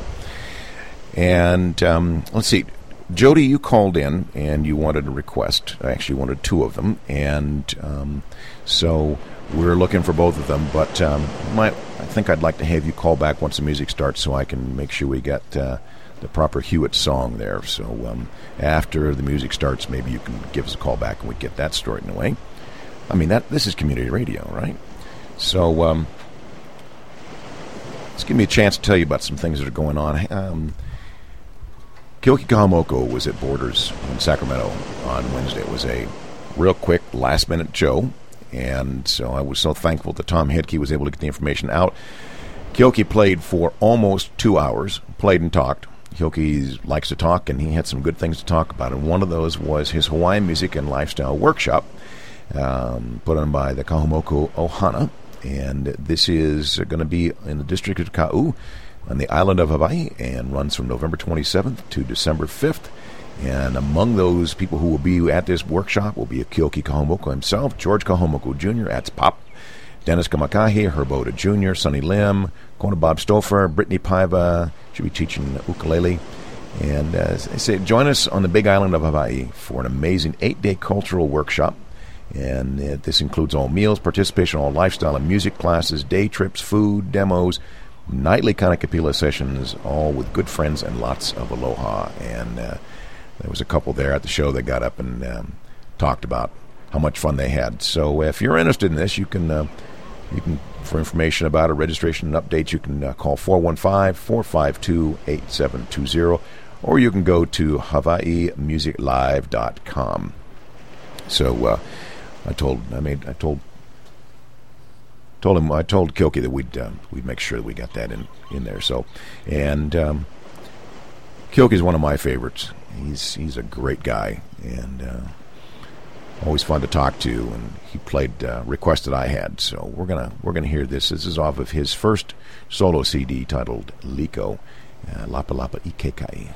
And um, let's see, Jody, you called in and you wanted a request. I actually wanted two of them, and um, so we're looking for both of them. But um, my, I think I'd like to have you call back once the music starts, so I can make sure we get uh, the proper Hewitt song there. So um, after the music starts, maybe you can give us a call back and we get that straightened away. I mean, that this is community radio, right? So um, let's give me a chance to tell you about some things that are going on. Um, Keoki Kahumoko was at Borders in Sacramento on Wednesday. It was a real quick, last-minute show, and so I was so thankful that Tom Hidke was able to get the information out. Keoki played for almost two hours, played and talked. Keoki likes to talk, and he had some good things to talk about, and one of those was his Hawaiian music and lifestyle workshop, um, put on by the Kahumoko Ohana, and this is going to be in the district of Ka'u, on the island of Hawaii, and runs from November twenty-seventh to December fifth. And among those people who will be at this workshop will be Keoki Kahumoko himself, George Kahumoko Junior, that's Pop, Dennis Kamakahi, Herboda Junior, Sonny Lim, Kona Bob Stouffer, Brittany Paiva, should be teaching ukulele. And uh, I say, join us on the big island of Hawaii for an amazing eight-day cultural workshop. And uh, this includes all meals, participation in all lifestyle and music classes, day trips, food, demos, nightly Kanakapila sessions, all with good friends and lots of aloha. And uh, there was a couple there at the show that got up and um, talked about how much fun they had. So if you're interested in this, you can, uh, you can for information about it, registration and updates, you can uh, call four one five, four five two, eight seven two zero, or you can go to hawaii music live dot com. So uh, I told, I mean, I told. Told him, I told Keoki that we'd uh, we'd make sure that we got that in, in there. So, and um, Keoki's one of my favorites. He's he's a great guy, and uh, always fun to talk to. And he played uh, requests that I had. So we're gonna we're gonna hear this. This is off of his first solo C D titled Liko, uh, Lapa Lapa Ikekai.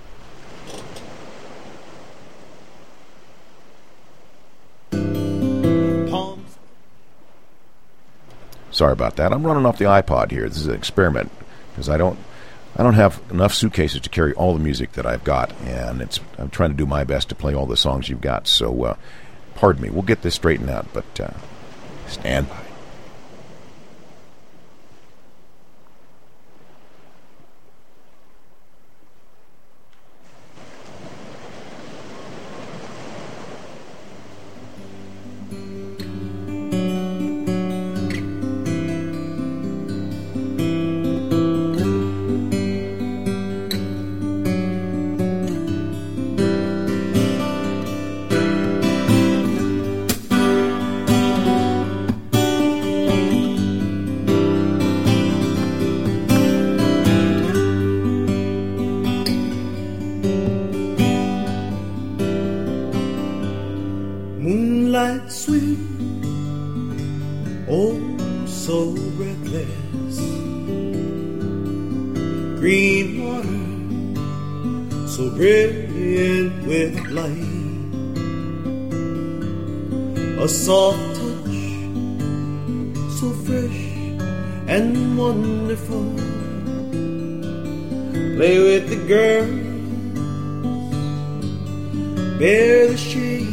Sorry about that. I'm running off the iPod here. This is an experiment because I don't, I don't have enough suitcases to carry all the music that I've got, and it's. I'm trying to do my best to play all the songs you've got. So, uh, pardon me. We'll get this straightened out, but uh, stand by. Moonlight sweet, oh so breathless. Green water, so brilliant with light. A soft touch, so fresh and wonderful. Play with the girl, bear the shade.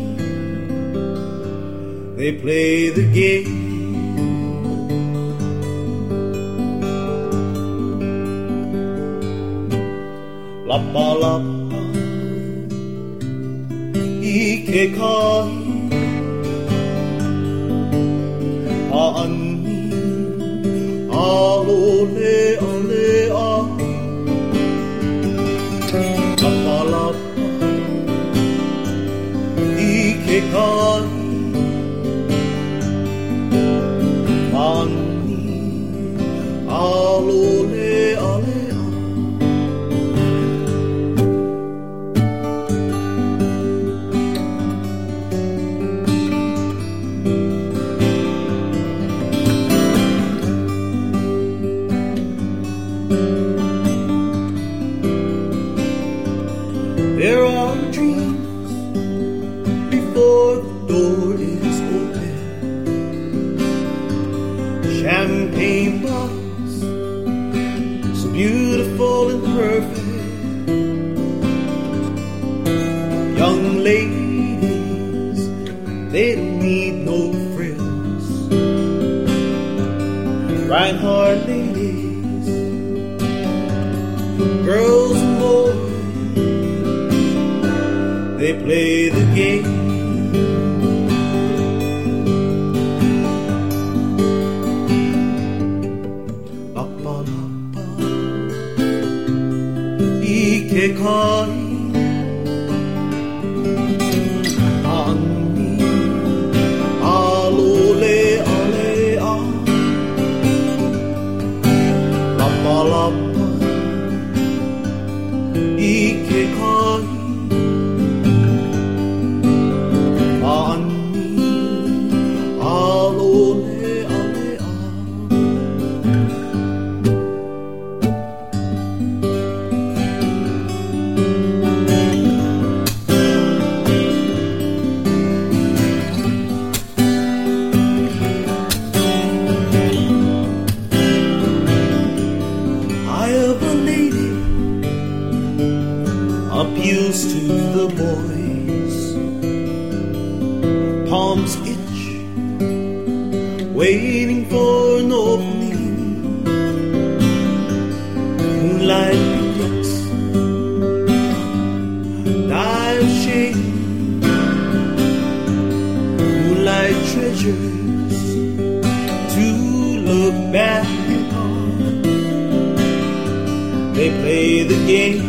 They play the game. Lapa lapa, ikekai, paani, alole alea. Lapa lapa, ikekai. Alole, alole. they don't need no frills. Reinhardt ladies, girls and boys, they play the game. Ikekai ani alole alea lapa lapa ikekai ani alole alea. Appeals to the boys, palms itch, waiting for an opening. Moonlight picnics, dive shade, moonlight treasures to look back on. They play the game.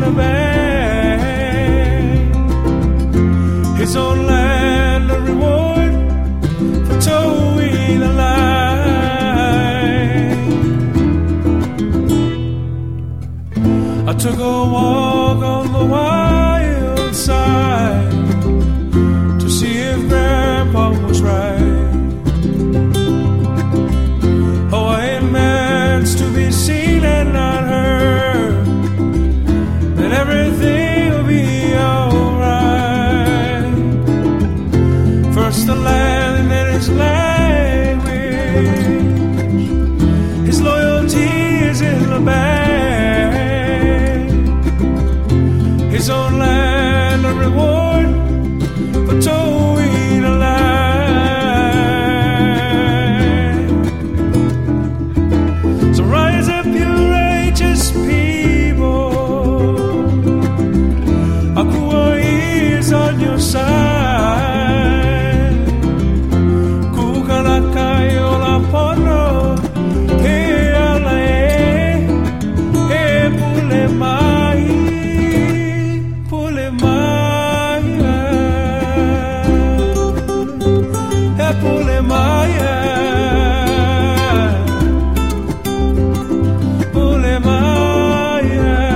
a bag. His own land a reward for towing the line. I took a walk on the wild side to see if Grandpa was right. Oh, I ain't meant to be seen and not heard, that everything will be alright. First the land and then his language, his loyalty is in the bag. His own land a reward for towing a line. So rise up, you righteous people. Akua is on your side. Kukalakayo la pono. Hey, ala e. Hey, pule mai. Pule mai. Hey, pule mai. Pule mai.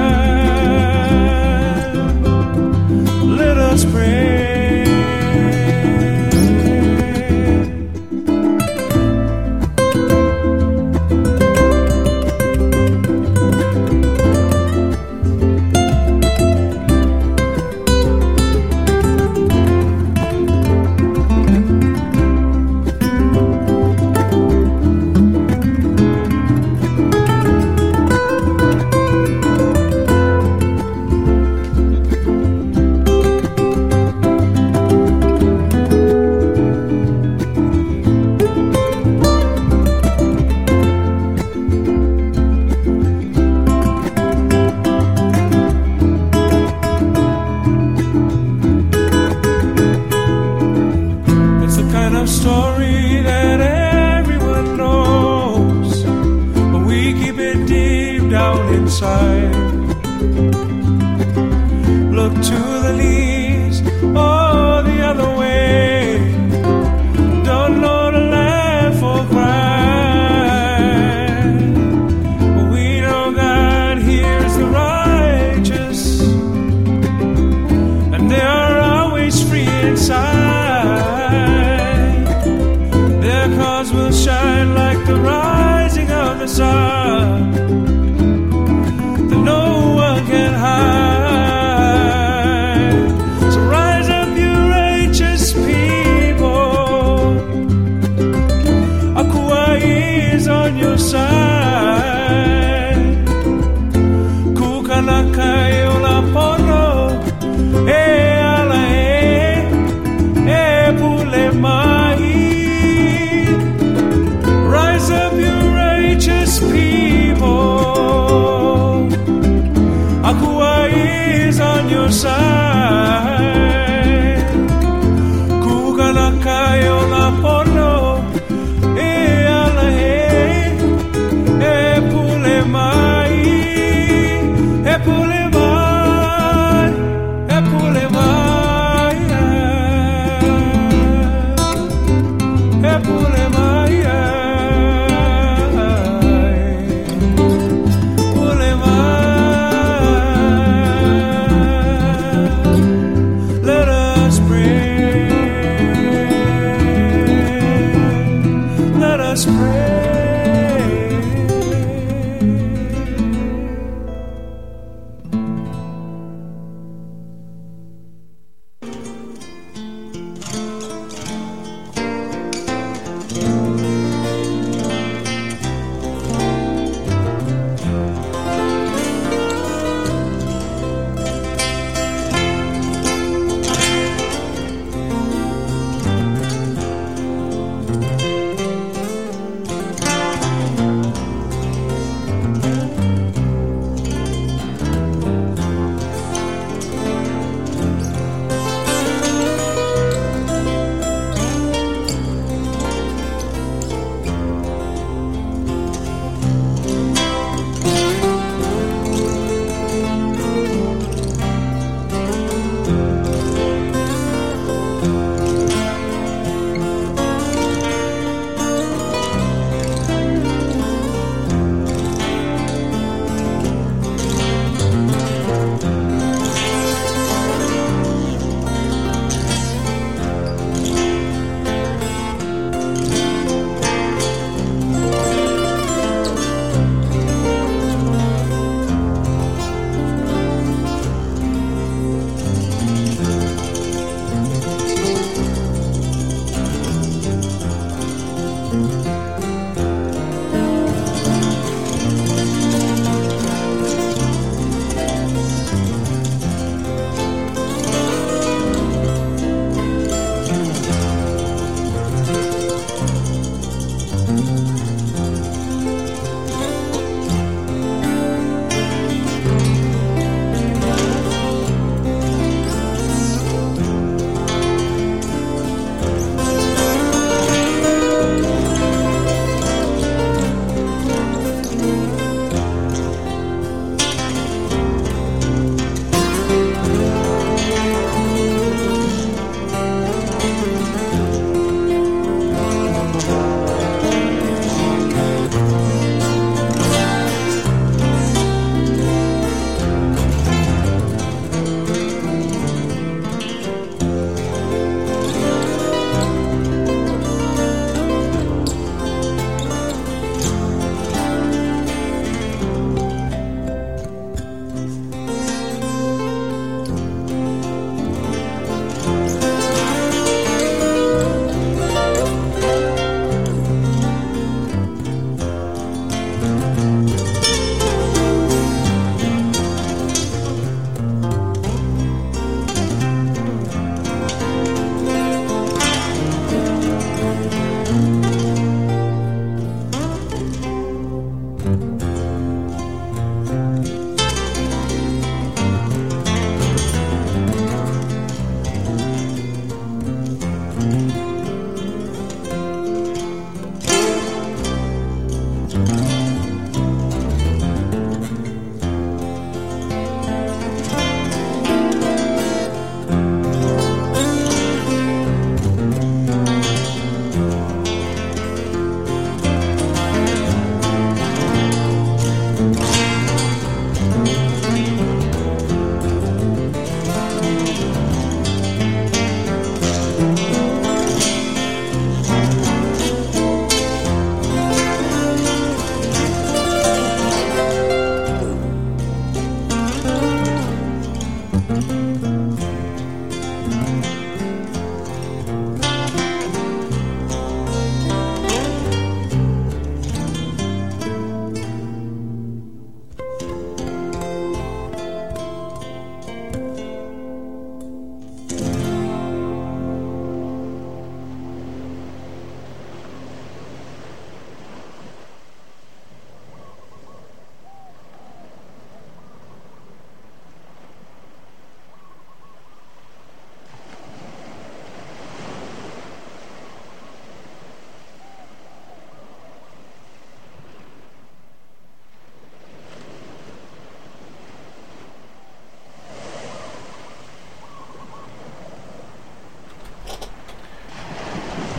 Let us pray. It's the kind of story that everyone knows, but we keep it deep down inside. Look to the leaves or the other way. Don't know the land for crying, but we know God hears the righteous, and they are always free inside. Their cause will shine like the rising of the sun, that no one can hide. So rise up, you righteous people. Akua is on your side. Kukalakayo la pono. Eh, ala eh. Eh, pule mai. Rise up, you righteous people. Akua is on your side. Kukalakayo la pono. Eh, ala eh. Eh, pule mai. Eh, pule mai. Eh, pule mai. Eh, pule mai. Pule mai. Let us pray. Let us pray.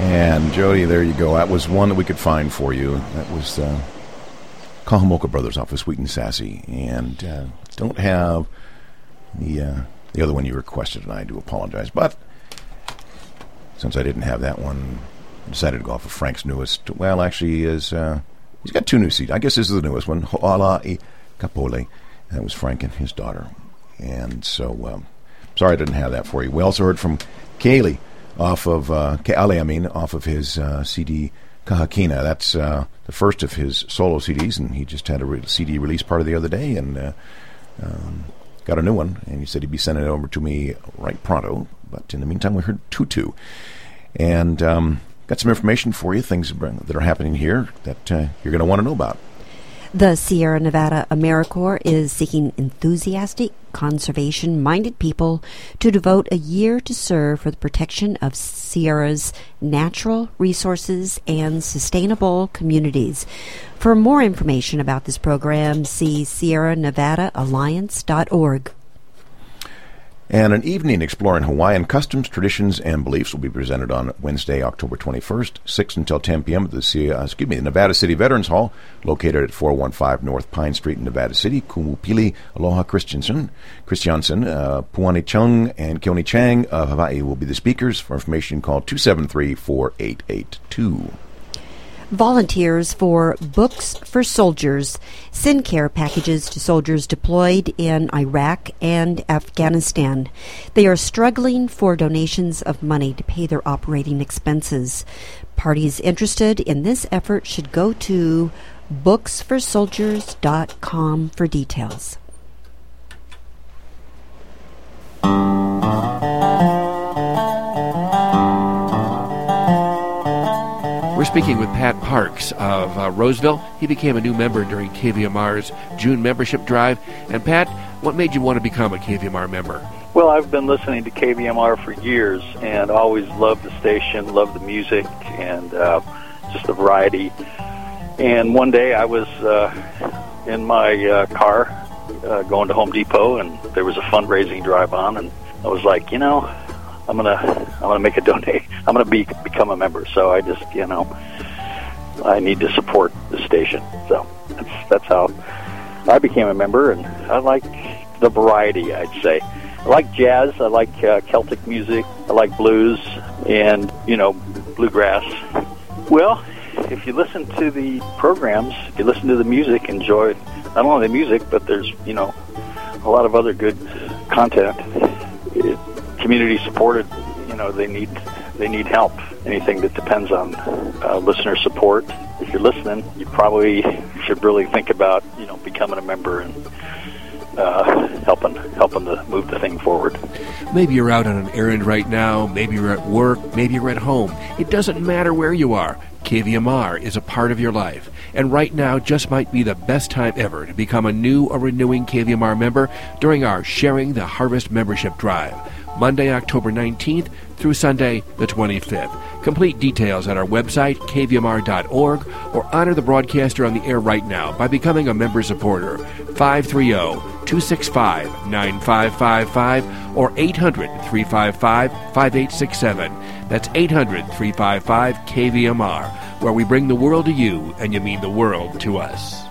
And Jody, there you go. That was one that we could find for you. That was uh, Kahamoka Brothers off of Sweet and Sassy. And uh, don't have the uh, the other one you requested, and I do apologize. But since I didn't have that one, I decided to go off of Frank's newest. Well, actually, he is uh, he's got two new C Ds. I guess this is the newest one, Ho'ala I Kapole. That was Frank and his daughter. And so, um, sorry I didn't have that for you. We also heard from Kaylee off of, uh, Keale, I mean, off of his uh, C D Kahakina. That's uh, the first of his solo C Ds, and he just had a re- C D release party the other day, and uh, um, got a new one, and he said he'd be sending it over to me right pronto. But in the meantime, we heard Tutu. And um, got some information for you, things that are happening here that uh, you're going to want to know about. The Sierra Nevada AmeriCorps is seeking enthusiastic, conservation-minded people to devote a year to serve for the protection of Sierra's natural resources and sustainable communities. For more information about this program, see Sierra Nevada Alliance dot org. And an evening exploring Hawaiian customs, traditions, and beliefs will be presented on Wednesday, October twenty-first, six until ten p.m. at the uh, excuse me, the Nevada City Veterans Hall, located at four one five North Pine Street in Nevada City. Kumupili Aloha Christensen, Christiansen, uh, Puani Chung, and Keone Chang of Hawaii will be the speakers. For information, call two seven three, four eight eight two. Volunteers for Books for Soldiers send care packages to soldiers deployed in Iraq and Afghanistan. They are struggling for donations of money to pay their operating expenses. Parties interested in this effort should go to books for soldiers dot com for details. We're speaking with Pat Parks of uh, Roseville. He became a new member during K V M R's June membership drive. And Pat, what made you want to become a K V M R member? Well, I've been listening to K V M R for years and always loved the station, loved the music, and uh, just the variety. And one day I was uh, in my uh, car uh, going to Home Depot, and there was a fundraising drive on, and I was like, you know, I'm gonna I'm gonna make a donate. I'm gonna be become a member. So I just you know I need to support the station. So that's that's how I became a member, and I like the variety. I'd say I like jazz. I like uh, Celtic music. I like blues and you know bluegrass. Well, if you listen to the programs, if you listen to the music, enjoy not only the music, but there's you know a lot of other good content. It, community supported, you know, they need they need help. Anything that depends on uh, listener support. If you're listening, you probably should really think about, you know, becoming a member and uh, helping helping to move the thing forward. Maybe you're out on an errand right now. Maybe you're at work. Maybe you're at home. It doesn't matter where you are. K V M R is a part of your life. And right now just might be the best time ever to become a new or renewing K V M R member during our Sharing the Harvest membership drive. Monday, October nineteenth through Sunday, the twenty-fifth. Complete details at our website, K V M R dot org, or honor the broadcaster on the air right now by becoming a member supporter. five three zero, two six five, nine five five five or eight hundred, three five five, five eight six seven. That's eight hundred, three five five, K V M R, where we bring the world to you and you mean the world to us.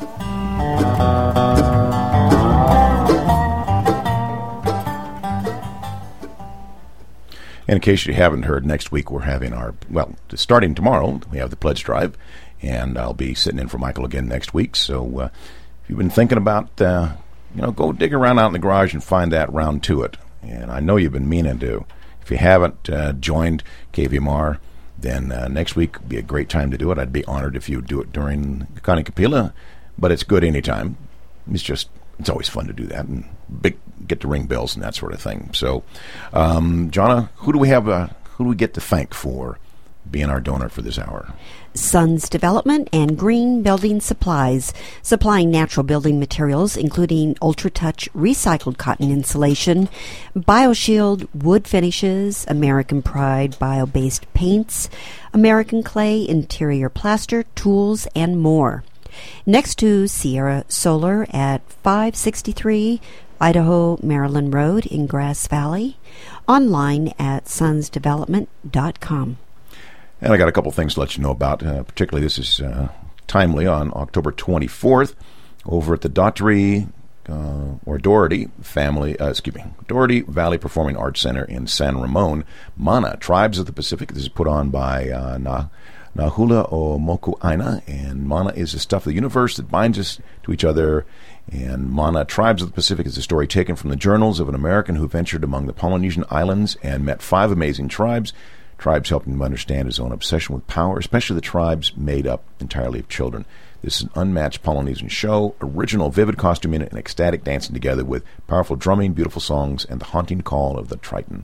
And in case you haven't heard, next week we're having our, well, starting tomorrow, we have the pledge drive, and I'll be sitting in for Michael again next week. So uh, if you've been thinking about, uh, you know, go dig around out in the garage and find that round to it. And I know you've been meaning to. If you haven't uh, joined K V M R, then uh, next week would be a great time to do it. I'd be honored if you would do it during Kani Kapila, but it's good anytime. It's just, it's always fun to do that and big, get to ring bells and that sort of thing. So, um, Jonna, who do we have? Uh, who do we get to thank for being our donor for this hour? Sons Development and Green Building Supplies, supplying natural building materials, including Ultra-Touch recycled cotton insulation, BioShield wood finishes, American Pride bio-based paints, American Clay interior plaster, tools, and more. Next to Sierra Solar at five sixty-three Idaho Maryland Road in Grass Valley. Online at sons development dot com. And I got a couple things to let you know about. Uh, particularly, this is uh, timely on October twenty-fourth over at the Daugherty uh, or Doherty Family, uh, excuse me, Doherty Valley Performing Arts Center in San Ramon. Mana, Tribes of the Pacific. This is put on by uh, Na Nahula o Moku Aina, and Mana is the stuff of the universe that binds us to each other. And Mana, Tribes of the Pacific is a story taken from the journals of an American who ventured among the Polynesian islands and met five amazing tribes. Tribes helping him understand his own obsession with power, especially the tribes made up entirely of children. This is an unmatched Polynesian show, original vivid costuming and ecstatic dancing together with powerful drumming, beautiful songs, and the haunting call of the Triton.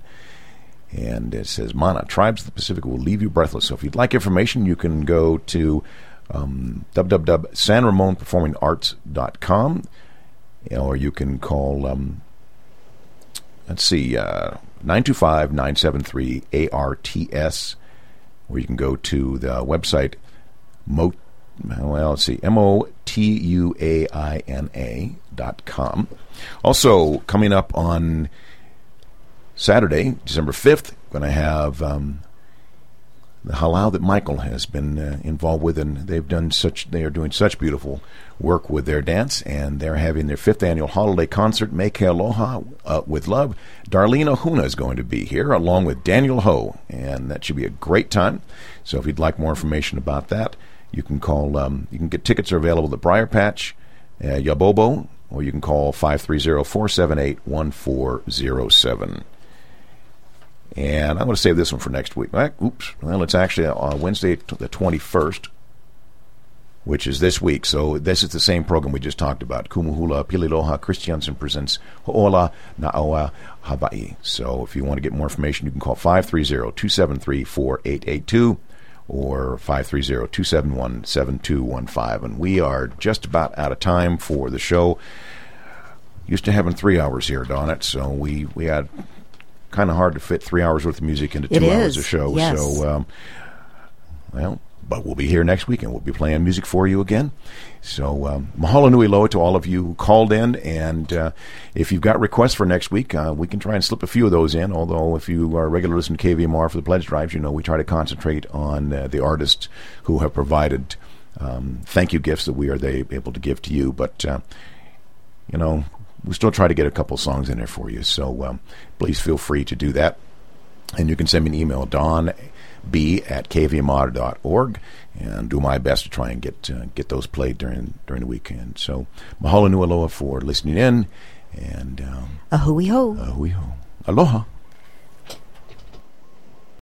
And it says, Mana, Tribes of the Pacific will leave you breathless. So if you'd like information, you can go to um, w w w dot san ramon performing arts dot com, or you can call, um, let's see, uh, nine two five, nine seven three, A R T S, or you can go to the website, Mo, well, let's see, M O T U A I N A dot com. Also, coming up on Saturday, December fifth, going to have um, the halau that Michael has been uh, involved with, and they've done such. They are doing such beautiful work with their dance, and they're having their fifth annual holiday concert, Make Aloha uh, with Love. Darlene Ahuna is going to be here, along with Daniel Ho, and that should be a great time. So if you'd like more information about that, you can call. Um, you can get tickets are available at Briar Patch, uh, Yabobo, or you can call five three zero, four seven eight, one four zero seven. And I'm going to save this one for next week. Right? Oops. Well, it's actually on Wednesday, the twenty-first, which is this week. So this is the same program we just talked about. Kumuhula Pililoha Christiansen presents Ho'ola Na'oa Hawaii. So if you want to get more information, you can call five three zero, two seven three, four eight eight two or five three zero, two seven one, seven two one five. And we are just about out of time for the show. Used to having three hours here, Donnet, so we, we had kind of hard to fit three hours worth of music into two it hours is. of show. Yes. So, um, well, but we'll be here next week, and we'll be playing music for you again. So, um, mahalo nui loa to all of you who called in, and uh, if you've got requests for next week, uh, we can try and slip a few of those in, although if you are a regular listener to K V M R for the Pledge Drives, you know we try to concentrate on uh, the artists who have provided um, thank you gifts that we are they able to give to you, but, uh, you know, we still try to get a couple songs in there for you, so um, please feel free to do that. And you can send me an email, donb at k v m r dot org, and do my best to try and get uh, get those played during during the weekend. So, mahalo nui loa for listening in, and um, a hui ho. A hui ho. Aloha.